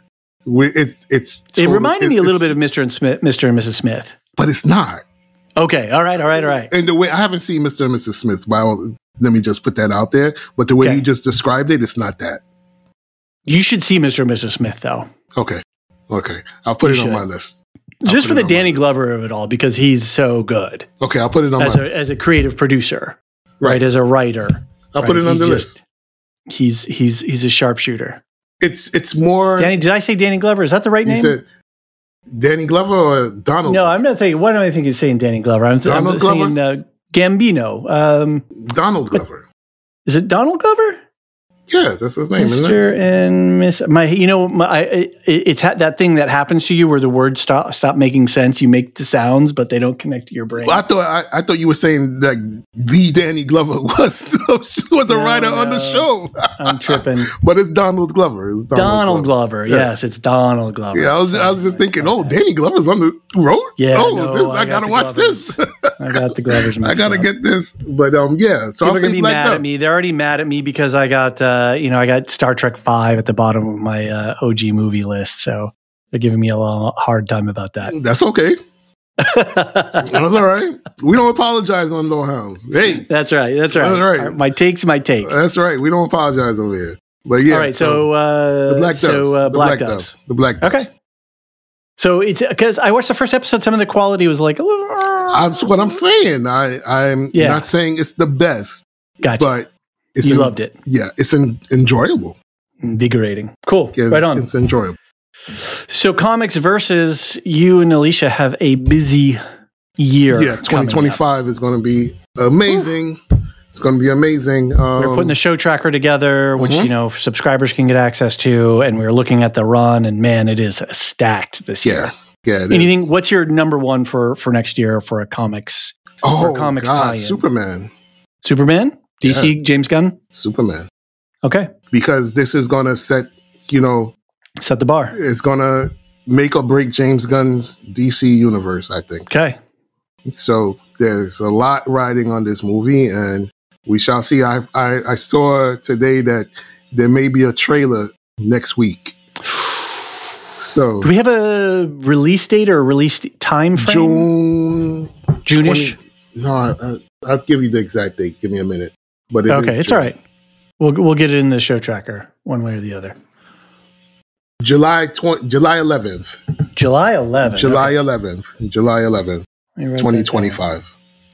It reminded me a little bit of Mr. and Mrs. Smith. But it's not. Okay. All right. And the way I haven't seen Mr. and Mrs. Smith, let me just put that out there. But the way you just described it, it's not that. You should see Mr. and Mrs. Smith, though. Okay. I'll put it on my list. Just for the Danny Glover of it all, because he's so good. Okay, I'll put it on my list. As a creative producer, right? As a writer. I'll put it on the list. He's a sharpshooter. It's more. Danny, did I say Danny Glover? Is that the right You name? said Danny Glover or Donald? No, I'm not thinking. What am I thinking? Saying Danny Glover? I'm Donald Glover? thinking Gambino. Donald Glover. Is it Donald Glover? Yeah, that's his name, isn't it? Mr. and Miss. It's that thing that happens to you where the words stop making sense. You make the sounds, but they don't connect to your brain. Well, I thought you were saying that the Danny Glover was a writer on the show. I'm tripping. But it's Donald Glover. It's Donald Glover. Yeah. Yes, it's Donald Glover. Yeah, I was just thinking, Danny Glover's on the road? Yeah, I gotta watch this. I got the Glovers mixed I gotta up. get this. But yeah, so People I'll are say gonna be Black mad Dove. at me. They're already mad at me because I got I got Star Trek 5 at the bottom of my OG movie list. So they're giving me a hard time about that. That's okay. That's all right. We don't apologize on Low Hounds. Hey, That's right. That's right. My take's my take. that's right. We don't apologize over here. But yeah, All right. So the Black Doves. Black Doves. The Black Doves. Okay. So it's because I watched the first episode. Some of the quality was like, That's what I'm saying. I'm not saying it's the best, gotcha. but You loved it. Yeah, it's enjoyable. Invigorating. Cool. Yeah, Right on. It's enjoyable. So comics versus you and Alicia have a busy year. Yeah, 2025 is going to be amazing. It's going to be amazing. We're putting the show tracker together, which subscribers can get access to, and we're looking at the run. And man, it is stacked this year. Yeah. Anything? What's your number one for next year for a comics? Oh, comics God, tie-in? Superman. Superman, DC, James Gunn. Superman. Okay, Because this is going to set the bar. it's going to make or break James Gunn's DC universe, I think. Okay, So there's a lot riding on this movie, and we shall see. I saw today that there may be a trailer next week. So do we have a release date or a release time frame? June-ish? 20 No, I'll give you the exact date. Give me a minute. But It's all right. We'll get it in the show tracker one way or the other. July 11th. July 11th. July Okay. 11th. July 11th. Let me write that 2025. down.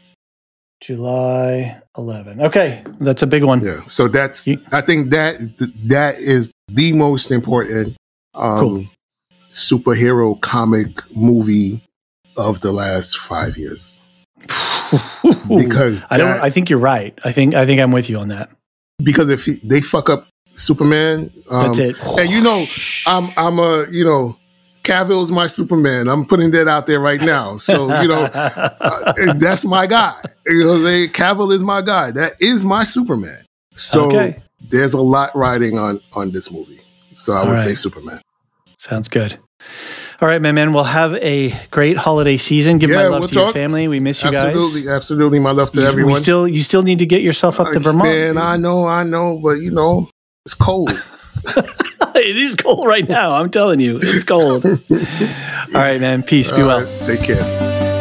July 11. Okay, that's a big one. Yeah. So I think that is the most important Cool. superhero comic movie of the last 5 years. Because I think you're right. I think I'm with you on that. Because if they fuck up Superman, That's it. And I'm a Cavill's my Superman. I'm putting that out there right now. So that's my guy. Cavill is my guy. That is my Superman. So there's a lot riding on this movie. So I would say Superman. Sounds good. All right, my man. We'll have a great holiday season. Give my love to your family. We miss you guys. Absolutely. My love to everyone. You still need to get yourself up to Vermont. Man, I know, but it's cold. It is cold right now. I'm telling you, it's cold. All right, man. Peace. Be well. Right, take care.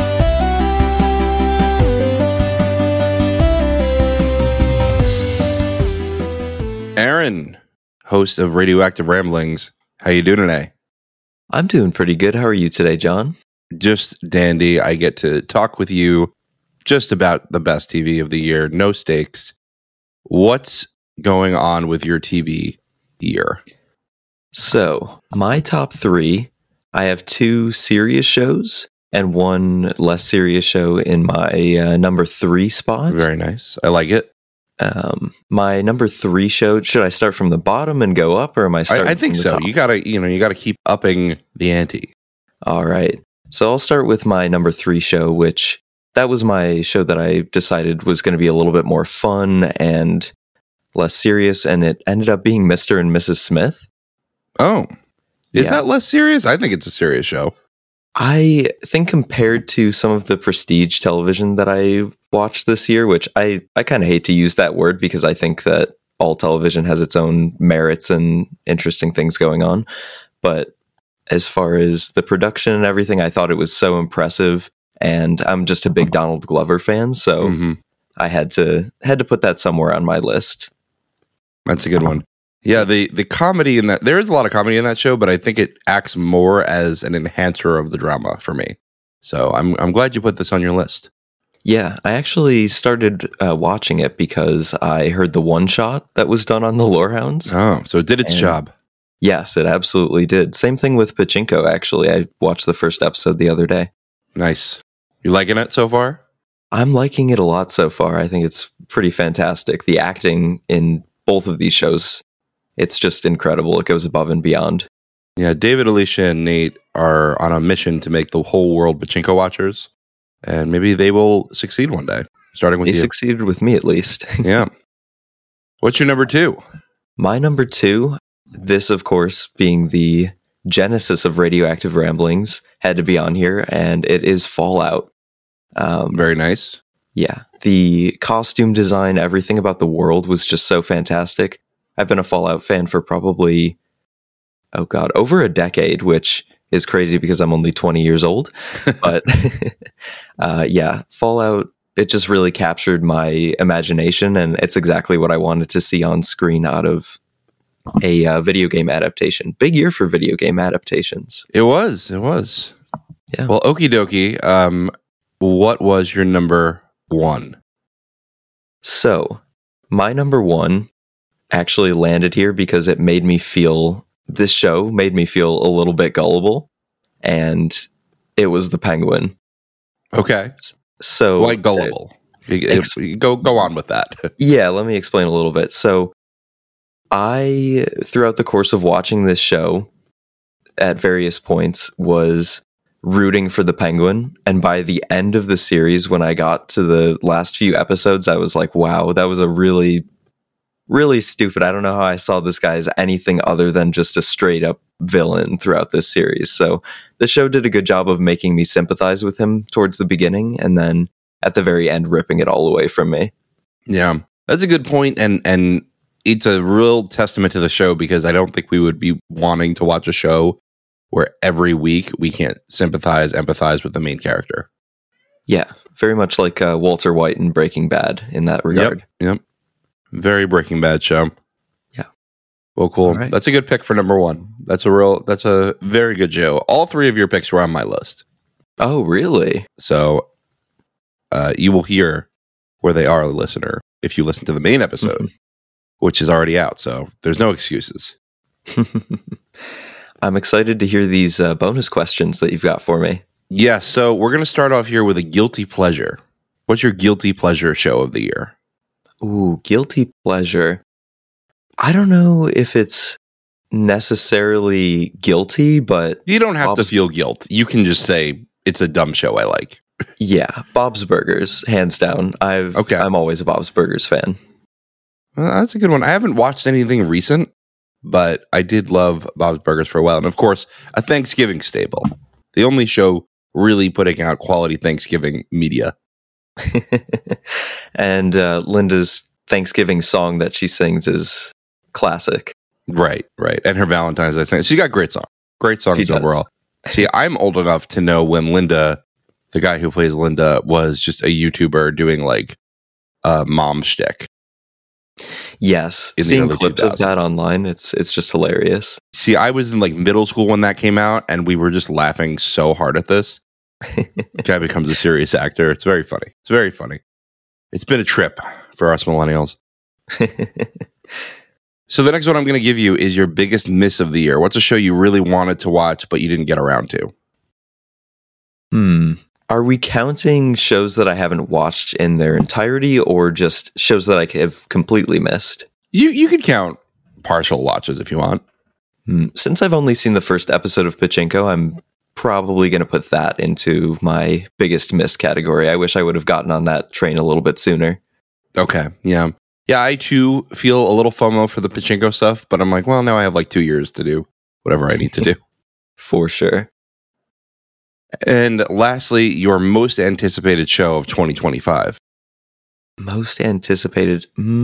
Aaron, host of Radioactive Ramblings. How you doing today? I'm doing pretty good. How are you today, John? Just dandy. I get to talk with you just about the best TV of the year. No stakes. What's going on with your TV year? So, my top 3, I have 2 serious shows and 1 less serious show in my number 3 spot. Very nice. I like it. My number 3 show, should I start from the bottom and go up, or am I starting I think from the so. top? You gotta keep upping the ante. All right. So I'll start with my number 3 show, which that was my show that I decided was going to be a little bit more fun and less serious, and it ended up being Mr. and Mrs. Smith. Oh, is that less serious? I think it's a serious show. I think compared to some of the prestige television that I watched this year, which I kind of hate to use that word because I think that all television has its own merits and interesting things going on. But as far as the production and everything, I thought it was so impressive. And I'm just a big Donald Glover fan, so I had to put that somewhere on my list. That's a good one. Yeah, the comedy in that, there is a lot of comedy in that show, but I think it acts more as an enhancer of the drama for me. So I'm glad you put this on your list. Yeah, I actually started watching it because I heard the one shot that was done on the Lorehounds. Oh, so it did its job. Yes, it absolutely did. Same thing with Pachinko, actually. I watched the first episode the other day. Nice. You liking it so far? I'm liking it a lot so far. I think it's pretty fantastic. The acting in both of these shows, it's just incredible. It goes above and beyond. Yeah, David, Alicia, and Nate are on a mission to make the whole world Pachinko watchers. And maybe they will succeed one day, starting with you. They succeeded with me, at least. Yeah. What's your number 2? My number 2, this, of course, being the genesis of Radioactive Ramblings, had to be on here, and it is Fallout. Very nice. Yeah. The costume design, everything about the world was just so fantastic. I've been a Fallout fan for probably, over a decade, which is crazy because I'm only 20 years old. But yeah, Fallout, it just really captured my imagination, and it's exactly what I wanted to see on screen out of a video game adaptation. Big year for video game adaptations. It was. Yeah. Well, okie dokie. What was your number 1? So, my number 1 actually landed here because this show made me feel a little bit gullible, and it was The Penguin. Okay. So, why gullible? Go on with that. Yeah, let me explain a little bit. So, throughout the course of watching this show, at various points, was rooting for the Penguin, and by the end of the series, when I got to the last few episodes, I was like, wow, that was a really, really stupid. I don't know how I saw this guy as anything other than just a straight up villain throughout this series. So the show did a good job of making me sympathize with him towards the beginning, and then at the very end ripping it all away from me. Yeah, that's a good point, and it's a real testament to the show, because I don't think we would be wanting to watch a show where every week we can't empathize with the main character. Yeah, very much like Walter White in Breaking Bad in that regard. Yep. Very Breaking Bad show. Yeah. Well, cool. Right. That's a good pick for number 1. That's a very good show. All 3 of your picks were on my list. Oh, really? So you will hear where they are, listener, if you listen to the main episode, which is already out. So there's no excuses. I'm excited to hear these bonus questions that you've got for me. Yes, so we're going to start off here with a guilty pleasure. What's your guilty pleasure show of the year? Ooh, guilty pleasure. I don't know if it's necessarily guilty, but... You don't have to feel guilt. You can just say, it's a dumb show I like. Yeah, Bob's Burgers, hands down. I'm always a Bob's Burgers fan. Well, that's a good one. I haven't watched anything recent, but I did love Bob's Burgers for a while. And of course, a Thanksgiving staple. The only show really putting out quality Thanksgiving media. And Linda's Thanksgiving song that she sings is classic. Right. And her Valentine's Day song. She's got great songs overall. See, I'm old enough to know when Linda, the guy who plays Linda, was just a YouTuber doing like mom shtick. Yes, seeing clips 2000s of that online, it's just hilarious. See, I was in like middle school when that came out, and we were just laughing so hard at this. Guy becomes a serious actor. It's very funny. It's been a trip for us millennials. So the next one I'm going to give you is your biggest miss of the year. What's a show you really wanted to watch but you didn't get around to? Are we counting shows that I haven't watched in their entirety, or just shows that I have completely missed? You could count partial watches if you want. Since I've only seen the first episode of Pachinko, I'm probably going to put that into my biggest miss category. I wish I would have gotten on that train a little bit sooner. Okay, yeah. Yeah, I too feel a little FOMO for the Pachinko stuff, but I'm like, well, now I have like 2 years to do whatever I need to do. For sure. And lastly, your most anticipated show of 2025. Most anticipated?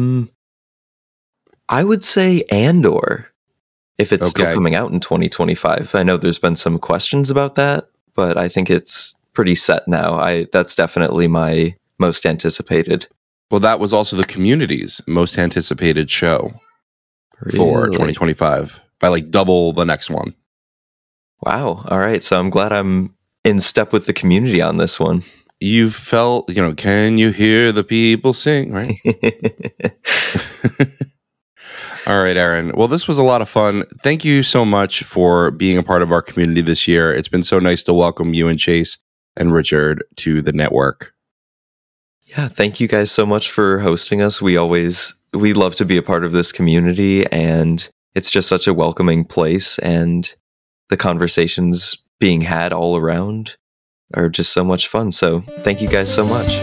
I would say Andor, if it's still coming out in 2025. I know there's been some questions about that, but I think it's pretty set now. That's definitely my most anticipated. Well, that was also the community's most anticipated show for 2025 by like double the next one. Wow. All right. So I'm glad I'm in step with the community on this one. You felt, can you hear the people sing, right? All right, Aaron. Well, this was a lot of fun. Thank you so much for being a part of our community this year. It's been so nice to welcome you and Chase and Richard to the network. Yeah, thank you guys so much for hosting us. We love to be a part of this community, and it's just such a welcoming place, and the conversations being had all around are just so much fun. So thank you guys so much.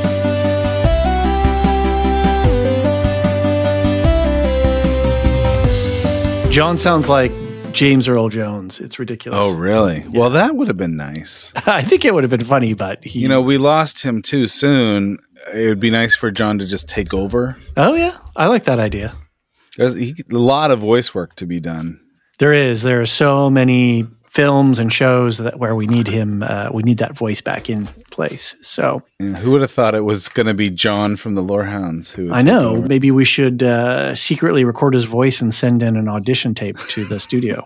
John sounds like James Earl Jones. It's ridiculous. Oh, really? Yeah. Well, that would have been nice. I think it would have been funny, but we lost him too soon. It would be nice for John to just take over. Oh, yeah. I like that idea. There's a lot of voice work to be done. There is. There are so many films and shows where we need him. We need that voice back in place. So, who would have thought it was going to be John from the Lorehounds? I know. Maybe we should secretly record his voice and send in an audition tape to the studio.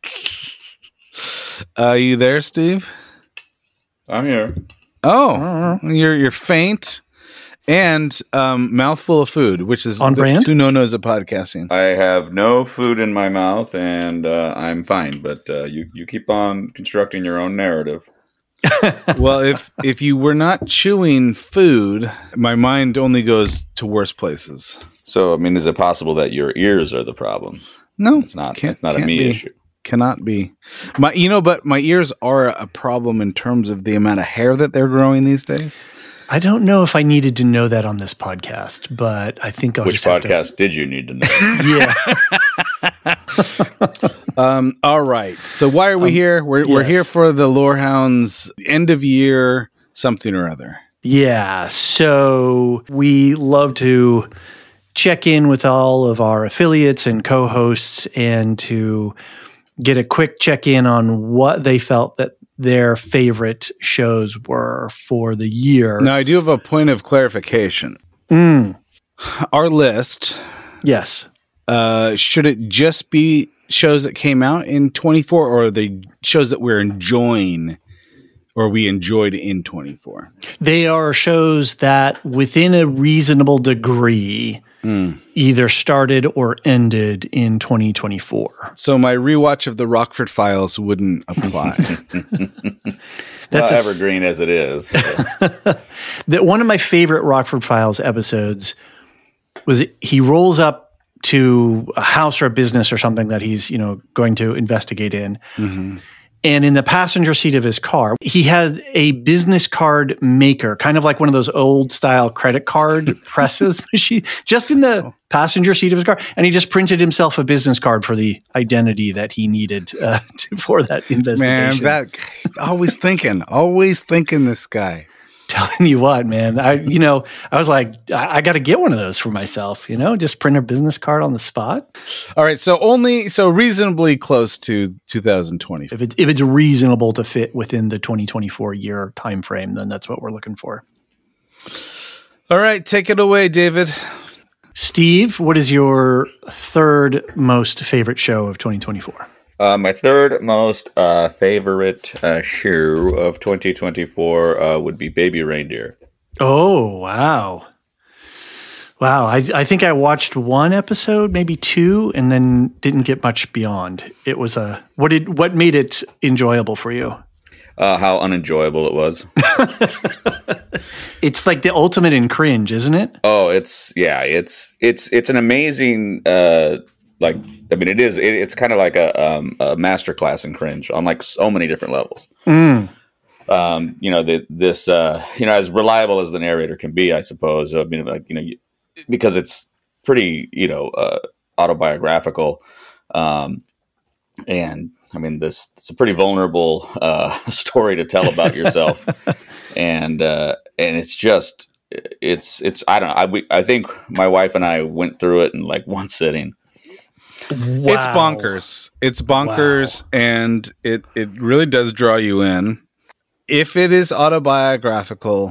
Are you there, Steve? I'm here. Oh, you're faint. And mouthful of food, which is on brand. Two no-nos of podcasting. I have no food in my mouth, and I'm fine. But you keep on constructing your own narrative. Well, if you were not chewing food, my mind only goes to worse places. So, I mean, is it possible that your ears are the problem? No, it's not. It's not a me issue. Cannot be. But my ears are a problem in terms of the amount of hair that they're growing these days. I don't know if I needed to know that on this podcast, but I think Which podcast did you need to know? Yeah. All right. So why are we here? We're here for the Lorehounds end of year something or other. Yeah. So we love to check in with all of our affiliates and co-hosts and to get a quick check-in on what they felt that their favorite shows were for the year. Now, I do have a point of clarification. Our list, yes, should it just be shows that came out in 24, or are they shows that we're enjoying, or we enjoyed in 24? They are shows that, within a reasonable degree, either started or ended in 2024. So my rewatch of the Rockford Files wouldn't apply. That's evergreen as it is. One of my favorite Rockford Files episodes was he rolls up to a house or a business or something that he's going to investigate in. Mm-hmm. And in the passenger seat of his car, he has a business card maker, kind of like one of those old style credit card presses machine, just in the passenger seat of his car. And he just printed himself a business card for the identity that he needed for that investigation. Man, always thinking this guy. Telling you what, man, I was like, I got to get one of those for myself, just print a business card on the spot. All right. So reasonably close to 2020. If it's reasonable to fit within the 2024 year time frame, then that's what we're looking for. All right. Take it away, David. Steve, what is your third most favorite show of 2024? My third most favorite show of 2024 would be Baby Reindeer. Oh, wow. Wow. I think I watched one episode, maybe two, and then didn't get much beyond. It was what made it enjoyable for you? How unenjoyable it was. It's like the ultimate in cringe, isn't it? Oh, it's an amazing it's kind of like a masterclass in cringe on like so many different levels. As reliable as the narrator can be, I suppose. I mean, because it's pretty, autobiographical. And I mean, it's a pretty vulnerable story to tell about yourself. And it's just, I don't know. I think my wife and I went through it in like one sitting. Wow. It's bonkers. Wow. And it really does draw you in. If it is autobiographical,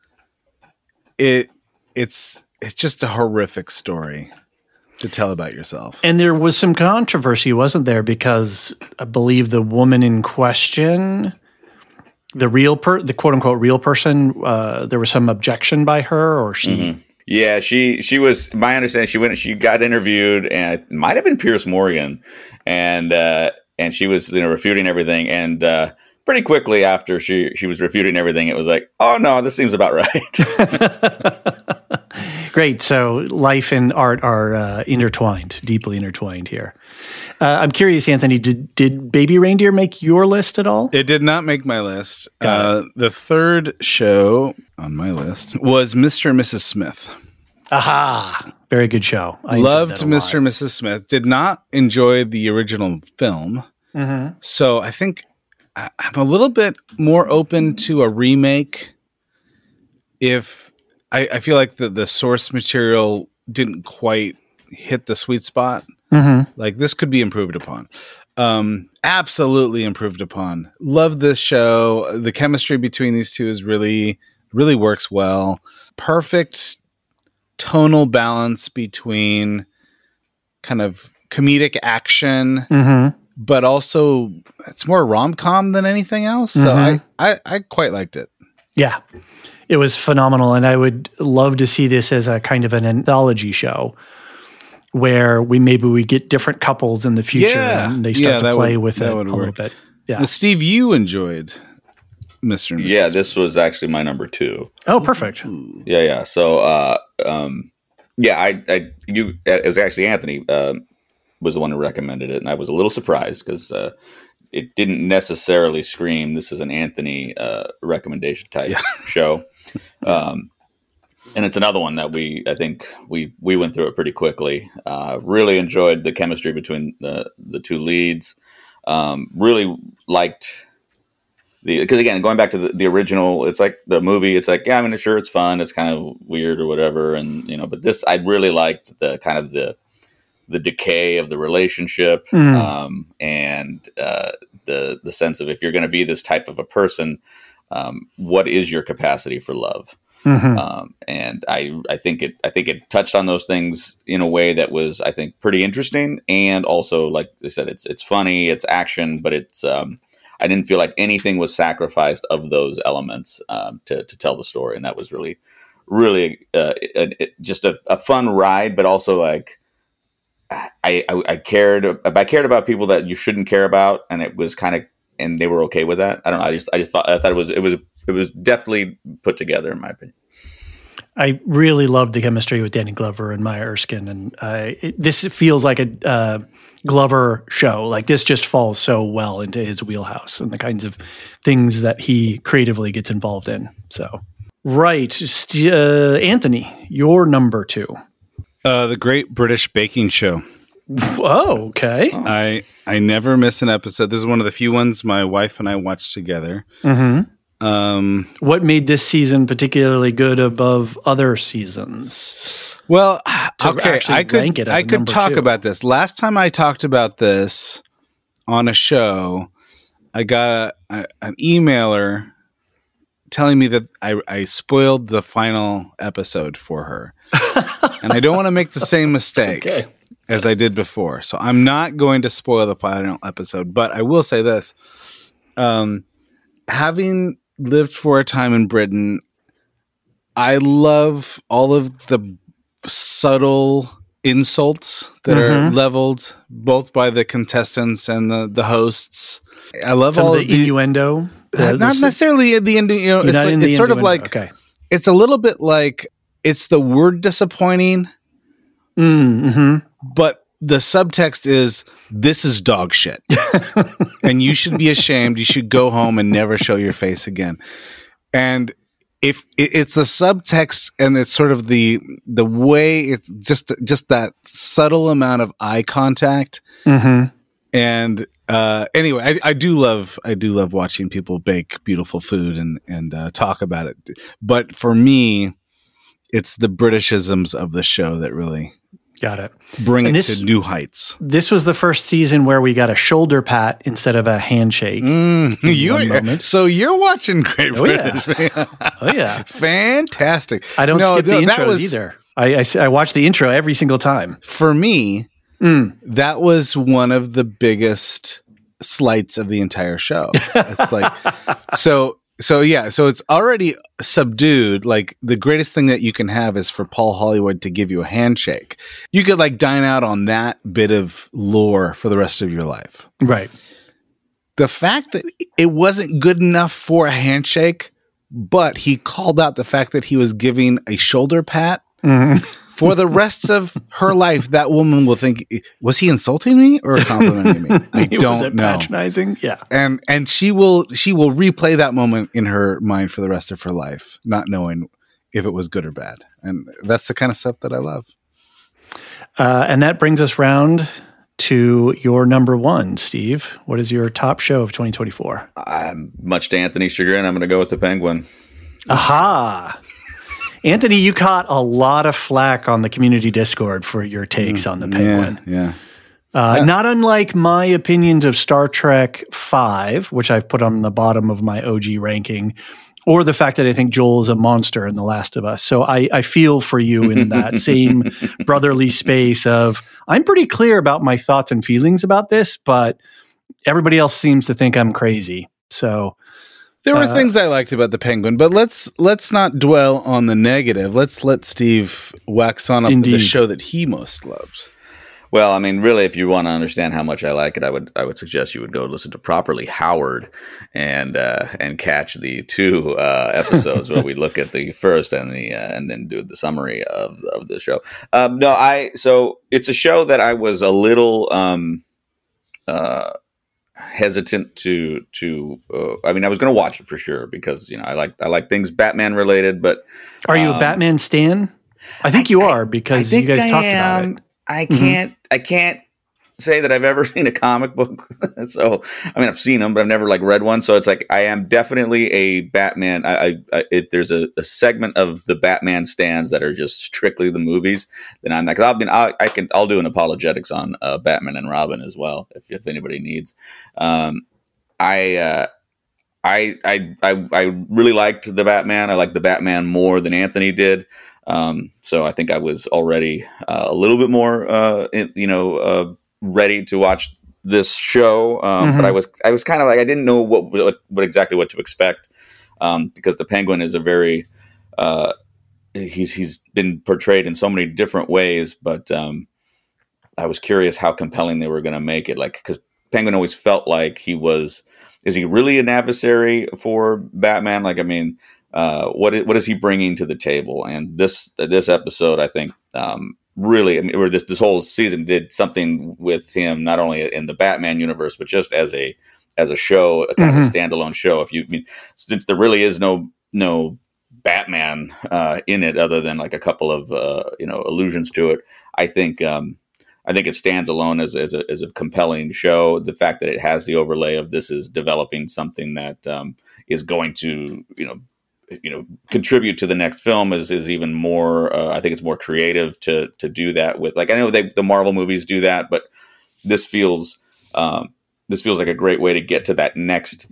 it's just a horrific story to tell about yourself. And there was some controversy, wasn't there? Because I believe the woman in question, the quote unquote real person, there was some objection by her, or she. Mm-hmm. Yeah, she was. My understanding, she got interviewed, and it might have been Piers Morgan, and she was refuting everything, and pretty quickly after she was refuting everything, it was like, oh no, this seems about right. Great. So life and art are intertwined, deeply intertwined here. I'm curious, Anthony, did Baby Reindeer make your list at all? It did not make my list. The third show on my list was Mr. and Mrs. Smith. Aha! Very good show. I loved Mr. and Mrs. Smith. Did not enjoy the original film. Mm-hmm. So I think I'm a little bit more open to a remake if I feel like the source material didn't quite hit the sweet spot. Mm-hmm. Like this could be improved upon. Absolutely improved upon. Love this show. The chemistry between these two is really works well. Perfect tonal balance between kind of comedic action, but also it's more rom-com than anything else. So I quite liked it. Yeah, it was phenomenal. And I would love to see this as a kind of an anthology show where we get different couples in the future and they start to play with it a little bit. Yeah. Well, Steve, you enjoyed Mr. and Mrs. Yeah, this was actually my number 2. Oh, perfect. Yeah. So, it was actually Anthony was the one who recommended it, and I was a little surprised because it didn't necessarily scream this is an Anthony recommendation type show. And it's another one that I think we went through it pretty quickly. Really enjoyed the chemistry between the two leads. Really liked because again, going back to the original, it's like the movie. It's like, yeah, I mean, sure, it's fun. It's kind of weird or whatever. And, but this, I really liked the kind of the decay of the relationship and the sense of if you're going to be this type of a person, what is your capacity for love? And I think it touched on those things in a way that was, I think, pretty interesting. And also, like I said, it's funny, it's action, but it's, I didn't feel like anything was sacrificed of those elements, to tell the story. And that was really, really, just a fun ride, but also like, I cared about people that you shouldn't care about. And it was kind of, and they were okay with that. I don't know. I thought it was definitely put together in my opinion. I really loved the chemistry with Danny Glover and Maya Erskine, and this feels like a Glover show. Like this just falls so well into his wheelhouse and the kinds of things that he creatively gets involved in. So, right, Anthony, your number 2. The Great British Baking Show. Oh, okay. I never miss an episode. This is one of the few ones my wife and I watched together. What made this season particularly good above other seasons? Well, okay, I could talk 2. about this. Last time I talked about this on a show, I got an emailer telling me that I spoiled the final episode for her. And I don't want to make the same mistake as I did before. So I'm not going to spoil the final episode, but I will say this. Having lived for a time in Britain, I love all of the subtle insults that are leveled both by the contestants and the hosts. I love some all of the innuendo. Not necessarily the innuendo. It's sort of like, it's a little bit like it's the word disappointing, but the subtext is this is dog shit and you should be ashamed. You should go home and never show your face again. And if it's the subtext and it's sort of the way it's just that subtle amount of eye contact. And anyway, I do love watching people bake beautiful food and talk about it. But for me, it's the Britishisms of the show that really got it. Bring it to new heights. This was the first season where we got a shoulder pat instead of a handshake. So you're watching Great British. Yeah. Oh yeah, fantastic! I don't skip the intros either. I watch the intro every single time. For me, that was one of the biggest slights of the entire show. It's like so So it's already subdued. Like, the greatest thing that you can have is for Paul Hollywood to give you a handshake. You could like dine out on that bit of lore for the rest of your life. Right. The fact that it wasn't good enough for a handshake, but he called out the fact that he was giving a shoulder pat. For the rest of her life, that woman will think, was he insulting me or complimenting me? I don't know. Patronizing? Yeah. And she will replay that moment in her mind for the rest of her life, not knowing if it was good or bad. And that's the kind of stuff that I love. And that brings us round to your number one, Steve. What is your top show of 2024? Much to Anthony's chagrin, I'm going to go with The Penguin. Aha! Anthony, you caught a lot of flack on the community Discord for your takes on The Penguin. Yeah. Not unlike my opinions of Star Trek V, which I've put on the bottom of my OG ranking, or the fact that I think Joel is a monster in The Last of Us. So I feel for you in that same brotherly space of, I'm pretty clear about my thoughts and feelings about this, but everybody else seems to think I'm crazy. So there were things I liked about The Penguin, but let's not dwell on the negative. Let's let Steve wax on up the show that he most loves. Well, I mean, really, if you want to understand how much I like it, I would suggest you would go listen to Properly Howard and catch the two episodes where we look at the first and then do the summary of the show. So it's a show that I was a little hesitant to I mean, I was going to watch it for sure because I like things Batman related, but are you a Batman stan? I think you are because you guys talked about it. I can't say that I've ever seen a comic book. So I mean, I've seen them, but I've never read one. So it's like I am definitely a Batman. There's a segment of the Batman stans that are just strictly the movies. Then I'm that because I'll do an apologetics on Batman and Robin as well if anybody needs. I really liked the Batman. I liked the Batman more than Anthony did. So I think I was already a little bit more, ready to watch this show. But I was kind of like, I didn't know what exactly what to expect. Because the Penguin is a very, he's been portrayed in so many different ways, but, I was curious how compelling they were going to make it. Cause Penguin always felt like is he really an adversary for Batman? What is he bringing to the table? And this episode, I think, really, or this whole season did something with him, not only in the Batman universe, but just as a show, a kind of a standalone show. Since there really is no Batman in it, other than a couple of allusions to it, I think it stands alone as a compelling show. The fact that it has the overlay of this is developing something that is going to contribute to the next film is even more. I think it's more creative to do that with. I know the Marvel movies do that, but this feels like a great way to get to that next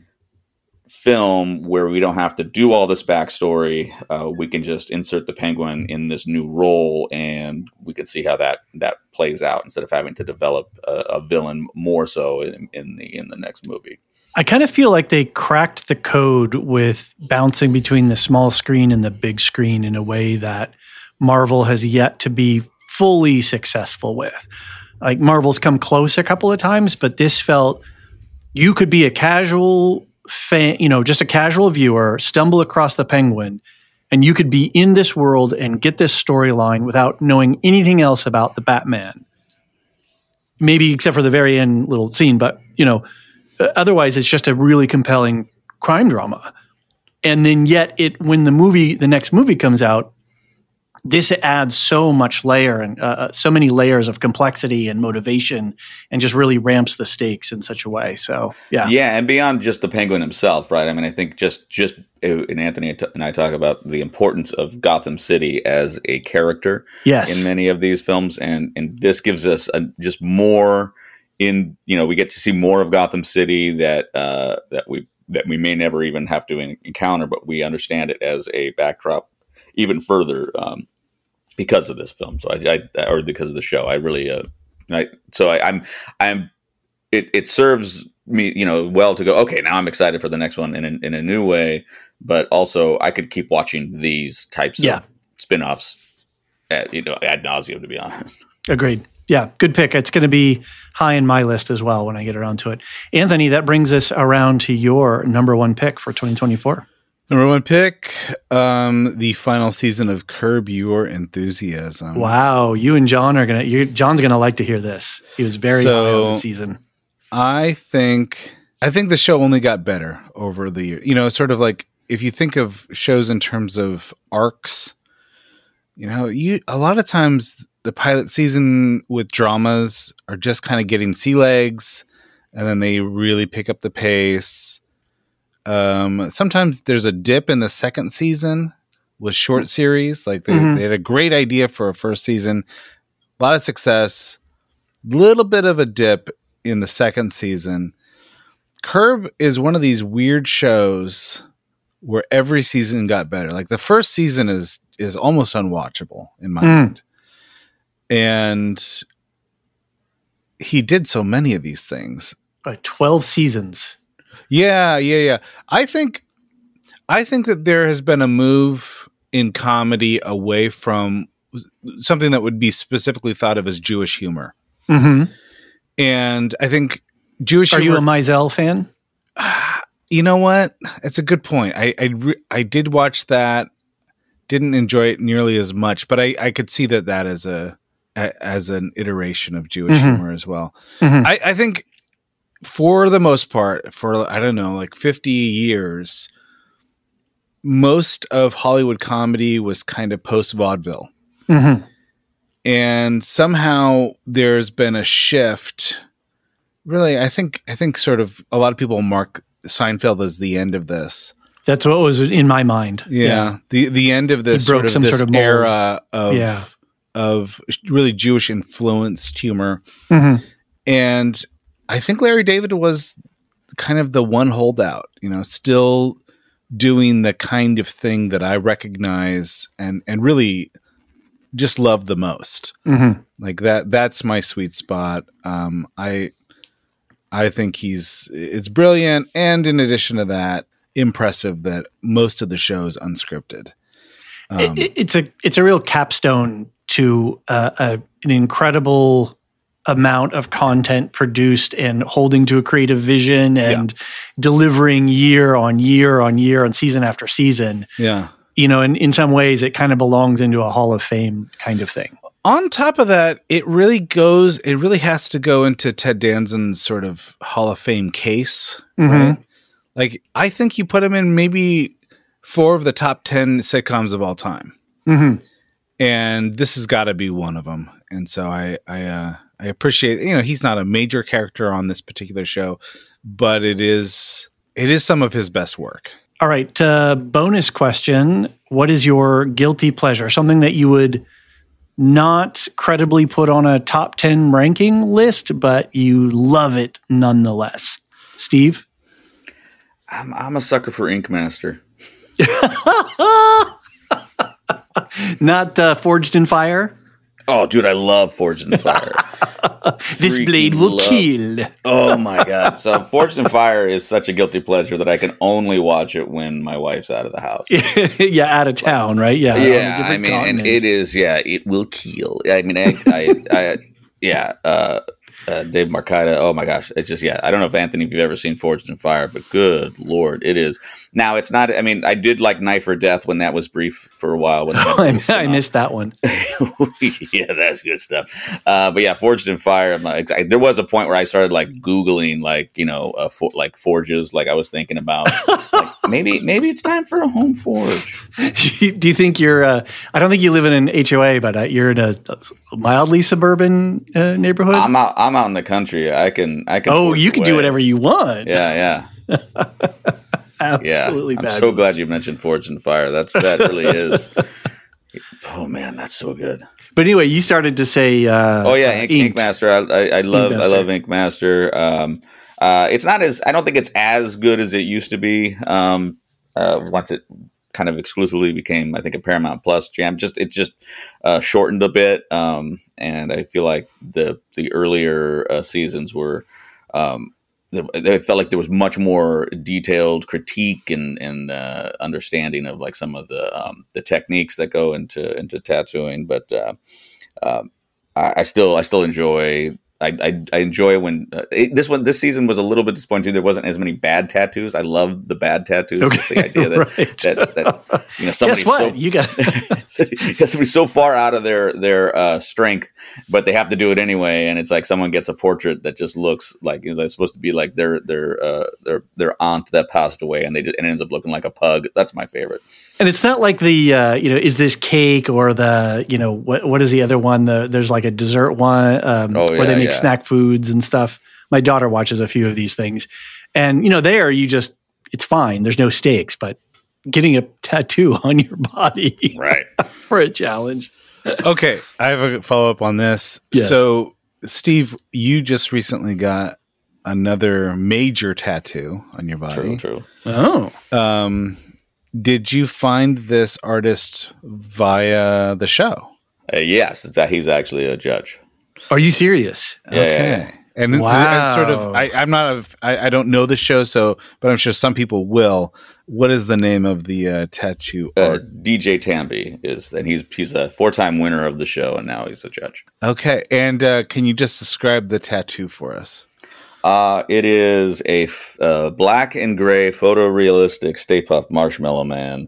film where we don't have to do all this backstory. We can just insert the Penguin in this new role, and we can see how that plays out instead of having to develop a villain more so in the next movie. I kind of feel like they cracked the code with bouncing between the small screen and the big screen in a way that Marvel has yet to be fully successful with. Marvel's come close a couple of times, but this felt you could be a casual fan, just a casual viewer, stumble across the Penguin, and you could be in this world and get this storyline without knowing anything else about the Batman. Maybe except for the very end little scene, but otherwise, it's just a really compelling crime drama. And then yet when the next movie comes out, this adds so much layer and so many layers of complexity and motivation and just really ramps the stakes in such a way. So, yeah. Yeah. And beyond just the Penguin himself, right? I mean, I think just and Anthony and I talk about the importance of Gotham City as a character in many of these films. And this gives us just more we get to see more of Gotham City that we may never even have to encounter, but we understand it as a backdrop even further because of this film. So or because of the show. I really it serves me, well to go, okay, now I'm excited for the next one in a new way, but also I could keep watching these types of spin-offs ad nauseum, to be honest. Agreed. Yeah, good pick. It's going to be high in my list as well when I get around to it. Anthony, that brings us around to your number one pick for 2024. Number one pick, the final season of Curb Your Enthusiasm. Wow, you and John John's gonna like to hear this. He was very high on the season. I think the show only got better over the year. Sort of like if you think of shows in terms of arcs, a lot of times the pilot season with dramas are just kind of getting sea legs, and then they really pick up the pace. Sometimes there's a dip in the second season with short series. Like they had a great idea for a first season, a lot of success, little bit of a dip in the second season. Curb is one of these weird shows where every season got better. Like the first season is almost unwatchable in my mind. And he did so many of these things. 12 seasons. Yeah. I think that there has been a move in comedy away from something that would be specifically thought of as Jewish humor. Mm-hmm. And I think Jewish humor... Are you a Mizell fan? You know what? It's a good point. I did watch that. Didn't enjoy it nearly as much, but I could see that as an iteration of Jewish humor as well. Mm-hmm. I think... For the most part, for, 50 years, most of Hollywood comedy was kind of post-vaudeville. Mm-hmm. And somehow there's been a shift. Really, I think sort of a lot of people mark Seinfeld as the end of this. That's what was in my mind. Yeah. The end of this sort of era of really Jewish influenced humor. Mm-hmm. And I think Larry David was kind of the one holdout, still doing the kind of thing that I recognize and really just love the most. Mm-hmm. Like that's my sweet spot. I think it's brilliant. And in addition to that, impressive that most of the show is unscripted. It's a real capstone to an incredible amount of content produced and holding to a creative vision and delivering year on year on year on season after season. Yeah. And in some ways it kind of belongs into a Hall of Fame kind of thing. On top of that, it really has to go into Ted Danson's sort of Hall of Fame case, right? Like I think you put him in maybe 4 of the top 10 sitcoms of all time. Mm-hmm. And this has got to be one of them. And so I appreciate, he's not a major character on this particular show, but it is some of his best work. All right. Bonus question. What is your guilty pleasure? Something that you would not credibly put on a top 10 ranking list, but you love it nonetheless. Steve? I'm a sucker for Ink Master. Not Forged in Fire? Oh, dude, I love Forged in Fire. This blade will kill. Oh, my God. So Forged in Fire is such a guilty pleasure that I can only watch it when my wife's out of the house. Out of town, right? Yeah. And it is, it will kill. I mean, Dave Marcaida. Oh my gosh. It's just, I don't know if Anthony, if you've ever seen Forged in Fire, but good Lord, it is. Now it's not, I did like Knife or Death when that was brief for a while. When I missed that one. Yeah, that's good stuff. But yeah, Forged in Fire. There was a point where I started like Googling forges. Like I was thinking about maybe it's time for a home forge. Do you think you're, I don't think you live in an HOA, but you're in a mildly suburban neighborhood? I'm out in the country. I can. Oh, you can do whatever you want. Yeah. Absolutely. I'm so glad you mentioned Forged in Fire. That really is. Oh man, that's so good. But anyway, you started to say. Ink Master. I love Ink Master. It's not as. I don't think it's as good as it used to be. Once it kind of exclusively became, I think, a Paramount Plus jam. It just shortened a bit, and I feel like the earlier seasons were it felt like there was much more detailed critique and understanding of like some of the techniques that go into tattooing. But I still enjoy. I enjoy when this season was a little bit disappointing. There wasn't as many bad tattoos. I love the bad tattoos. Okay. The idea that, that somebody's Guess what? You got somebody's so far out of their strength, but they have to do it anyway. And it's like someone gets a portrait that just looks like it's supposed to be like their aunt that passed away, and it ends up looking like a pug. That's my favorite. And it's not like the is this cake or the what is the other one? There's like a dessert one where they make snack foods and stuff. My daughter watches a few of these things, and there it's fine. There's no stakes, but getting a tattoo on your body, right, for a challenge. Okay, I have a follow up on this. Yes. So, Steve, you just recently got another major tattoo on your body. True. Oh. Did you find this artist via the show? Yes, he's actually a judge. Are you serious? Yeah, okay. Yeah. And wow. Sort of, I don't know the show, but I'm sure some people will. What is the name of the tattoo? DJ Tambi he's a 4-time winner of the show, and now he's a judge. Okay, and can you just describe the tattoo for us? It is a black and gray photorealistic Stay Puft Marshmallow Man,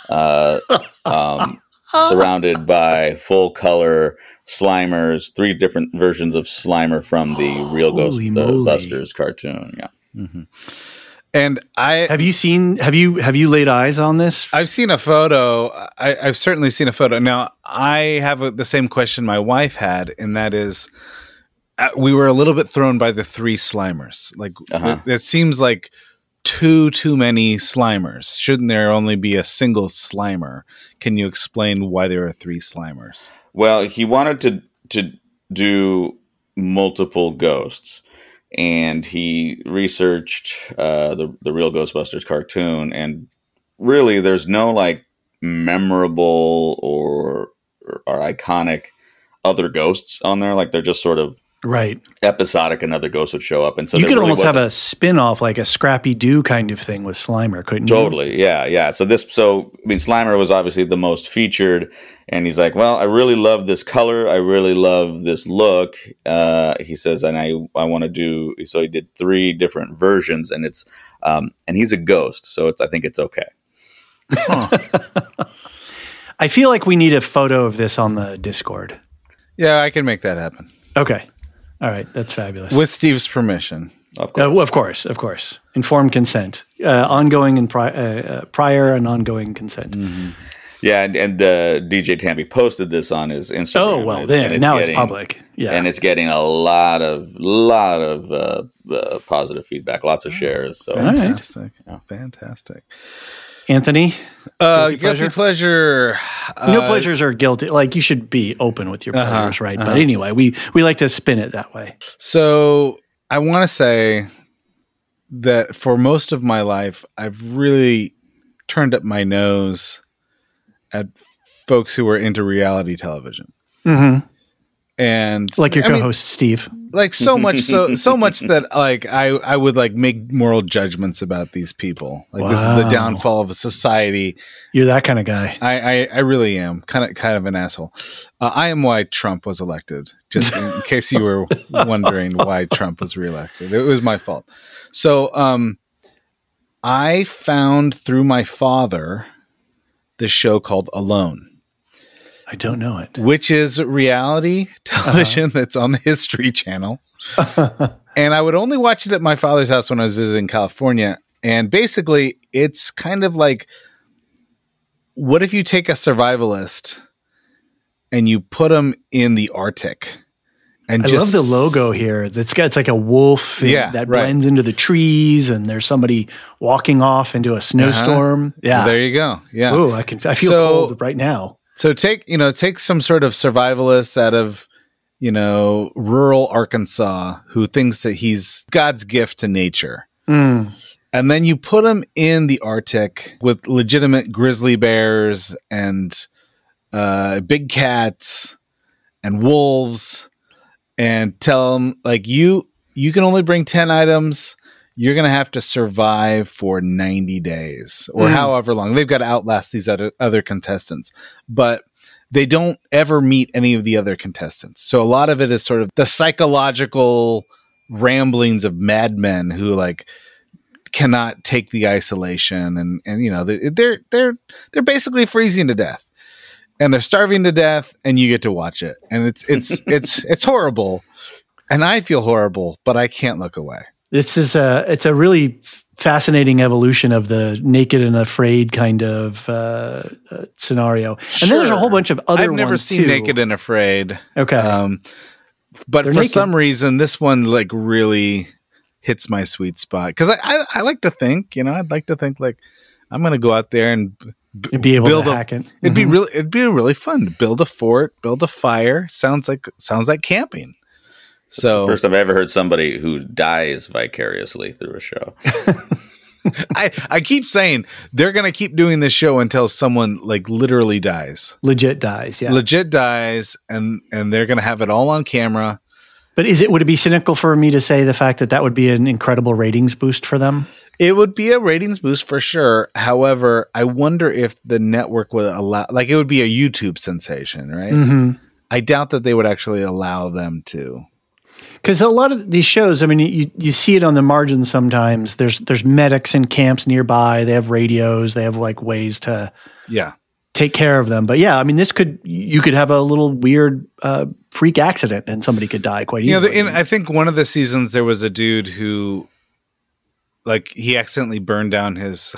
surrounded by full color Slimers, 3 different versions of Slimer from the Real Ghostbusters cartoon. Yeah. Mm-hmm. And have you laid eyes on this? I've seen a photo. I've certainly seen a photo. Now I have the same question my wife had, and that is, we were a little bit thrown by the 3 Slimers. Like it seems like too many Slimers. Shouldn't there only be a single Slimer? Can you explain why there are 3 Slimers? Well, he wanted to do multiple ghosts, and he researched the Real Ghostbusters cartoon, and really there's no like memorable or iconic other ghosts on there. Like they're just sort of right episodic. Another ghost would show up, and so you could almost have a spin-off, like a Scrappy Doo kind of thing with Slimer, couldn't you? Totally, yeah. So Slimer was obviously the most featured, and he's like, well, I really love this color, I really love this look. He says, and I want to do. So he did 3 different versions, and it's and he's a ghost, so I think it's okay. Huh. I feel like we need a photo of this on the Discord. Yeah, I can make that happen. Okay. All right, that's fabulous. With Steve's permission. Of course. Of course. Informed consent. Ongoing and prior and ongoing consent. Mm-hmm. Yeah, and DJ Tambi posted this on his Instagram. Oh, well, then now it's public. Yeah. And it's getting a lot of positive feedback, lots of shares. So fantastic. Yeah. Fantastic. Anthony? Guilty pleasure. No pleasures are guilty. Like, you should be open with your pleasures, right? But anyway, we like to spin it that way. So I want to say that for most of my life, I've really turned up my nose at folks who were into reality television. Mm-hmm. And like your co-host Steve, like so much that like I would like make moral judgments about these people. Like This is the downfall of a society. You're that kind of guy. I really am kind of an asshole. I am why Trump was elected. Just in case you were wondering why Trump was reelected, it was my fault. So I found through my father this show called Alone. I don't know it. Which is reality television that's on the History Channel. And I would only watch it at my father's house when I was visiting California. And basically, it's kind of like, what if you take a survivalist and you put them in the Arctic? And I love the logo here. It's like a wolf that blends into the trees, and there's somebody walking off into a snowstorm. Yeah, well, there you go. Yeah. Ooh, I feel cold right now. So take some sort of survivalist out of, rural Arkansas who thinks that he's God's gift to nature. Mm. And then you put him in the Arctic with legitimate grizzly bears and big cats and wolves, and tell him, like, you can only bring 10 items. you're going to have to survive for 90 days or however long. They've got to outlast these other contestants, but they don't ever meet any of the other contestants. So a lot of it is sort of the psychological ramblings of madmen who like cannot take the isolation, and you know, they're basically freezing to death, and they're starving to death, and you get to watch it, and it's horrible, and I feel horrible, but I can't look away. It's a really fascinating evolution of the Naked and Afraid kind of scenario. And then there's a whole bunch of other ones. I've never seen Naked and Afraid. Okay. But for some reason, this one like really hits my sweet spot. Because I like to think, I'd like to think like I'm going to go out there and be able to hack it. It'd be really fun to build a fort, build a fire. Sounds like camping. So it's the first I've ever heard somebody who dies vicariously through a show. I keep saying they're going to keep doing this show until someone like literally dies. Legit dies, yeah. Legit dies, and they're going to have it all on camera. But would it be cynical for me to say the fact that would be an incredible ratings boost for them? It would be a ratings boost for sure. However, I wonder if the network would allow, like it would be a YouTube sensation, right? Mm-hmm. I doubt that they would actually allow them to. Because a lot of these shows, I mean, you see it on the margins sometimes. There's medics in camps nearby. They have radios. They have like ways to take care of them. But yeah, I mean, you could have a little weird freak accident and somebody could die quite easily. I think one of the seasons there was a dude who, like, he accidentally burned down his.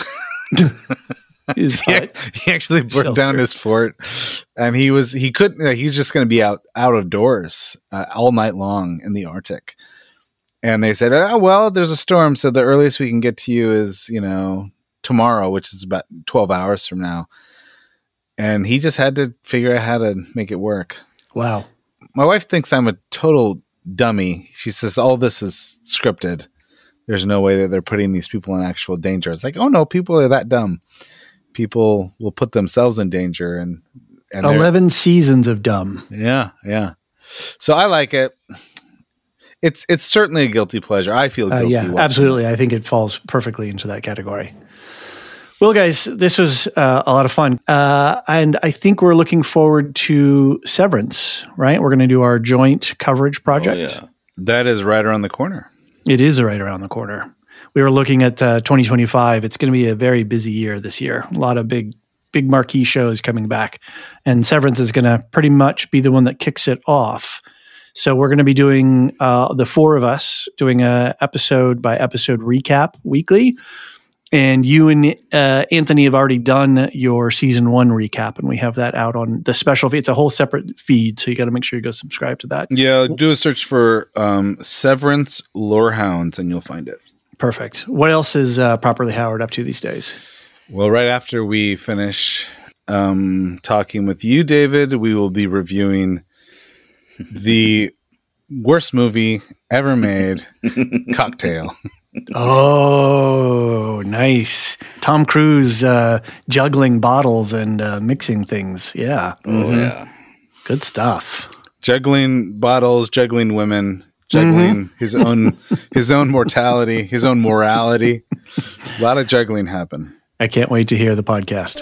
He actually burned down his fort, and he was just going to be out of doors all night long in the Arctic. And they said, "Oh well, there's a storm, so the earliest we can get to you is tomorrow, which is about 12 hours from now." And he just had to figure out how to make it work. Wow. My wife thinks I'm a total dummy. She says all this is scripted. There's no way that they're putting these people in actual danger. It's like, oh no, people are that dumb. People will put themselves in danger, and 11 seasons of dumb. Yeah. So I like it. It's certainly a guilty pleasure. I feel guilty. Yeah, absolutely. I think it falls perfectly into that category. Well, guys, this was a lot of fun, and I think we're looking forward to Severance. Right, we're going to do our joint coverage project. Oh, yeah. That is right around the corner. It is right around the corner. We were looking at 2025. It's going to be a very busy year this year. A lot of big marquee shows coming back. And Severance is going to pretty much be the one that kicks it off. So we're going to be doing, the four of us, doing a episode by episode recap weekly. And you and Anthony have already done your season 1 recap, and we have that out on the special feed. It's a whole separate feed, so you got to make sure you go subscribe to that. Yeah, do a search for Severance Lorehounds, and you'll find it. Perfect. What else is Properly Howard up to these days? Well, right after we finish talking with you, David, we will be reviewing the worst movie ever made, Cocktail. Oh, nice. Tom Cruise juggling bottles and mixing things. Yeah. Oh, yeah. Good stuff. Juggling bottles, juggling women. Juggling his own mortality, his own morality. A lot of juggling happen. I can't wait to hear the podcast.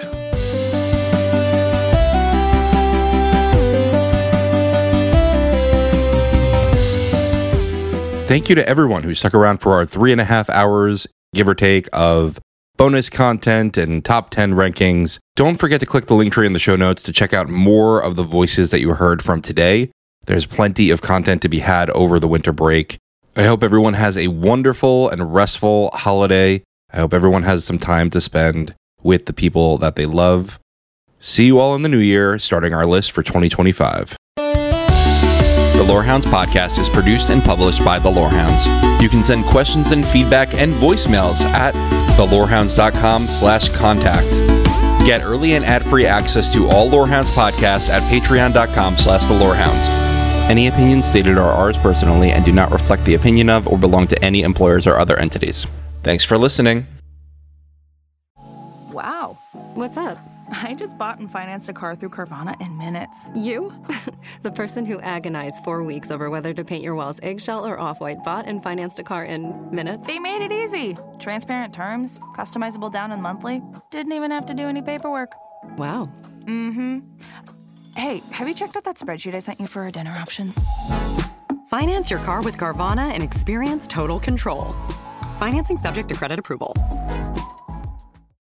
Thank you to everyone who stuck around for our 3.5 hours, give or take, of bonus content and top 10 rankings. Don't forget to click the link tree in the show notes to check out more of the voices that you heard from today. There's plenty of content to be had over the winter break. I hope everyone has a wonderful and restful holiday. I hope everyone has some time to spend with the people that they love. See you all in the new year, starting our list for 2025. The Lorehounds podcast is produced and published by The Lorehounds. You can send questions and feedback and voicemails at thelorehounds.com/contact. Get early and ad-free access to all Lorehounds podcasts at patreon.com/thelorehounds. Any opinions stated are ours personally and do not reflect the opinion of or belong to any employers or other entities. Thanks for listening. Wow. What's up? I just bought and financed a car through Carvana in minutes. You? The person who agonized 4 weeks over whether to paint your walls eggshell or off-white bought and financed a car in minutes? They made it easy. Transparent terms, customizable down and monthly. Didn't even have to do any paperwork. Wow. Mm-hmm. Hey, have you checked out that spreadsheet I sent you for our dinner options? Finance your car with Carvana and experience total control. Financing subject to credit approval.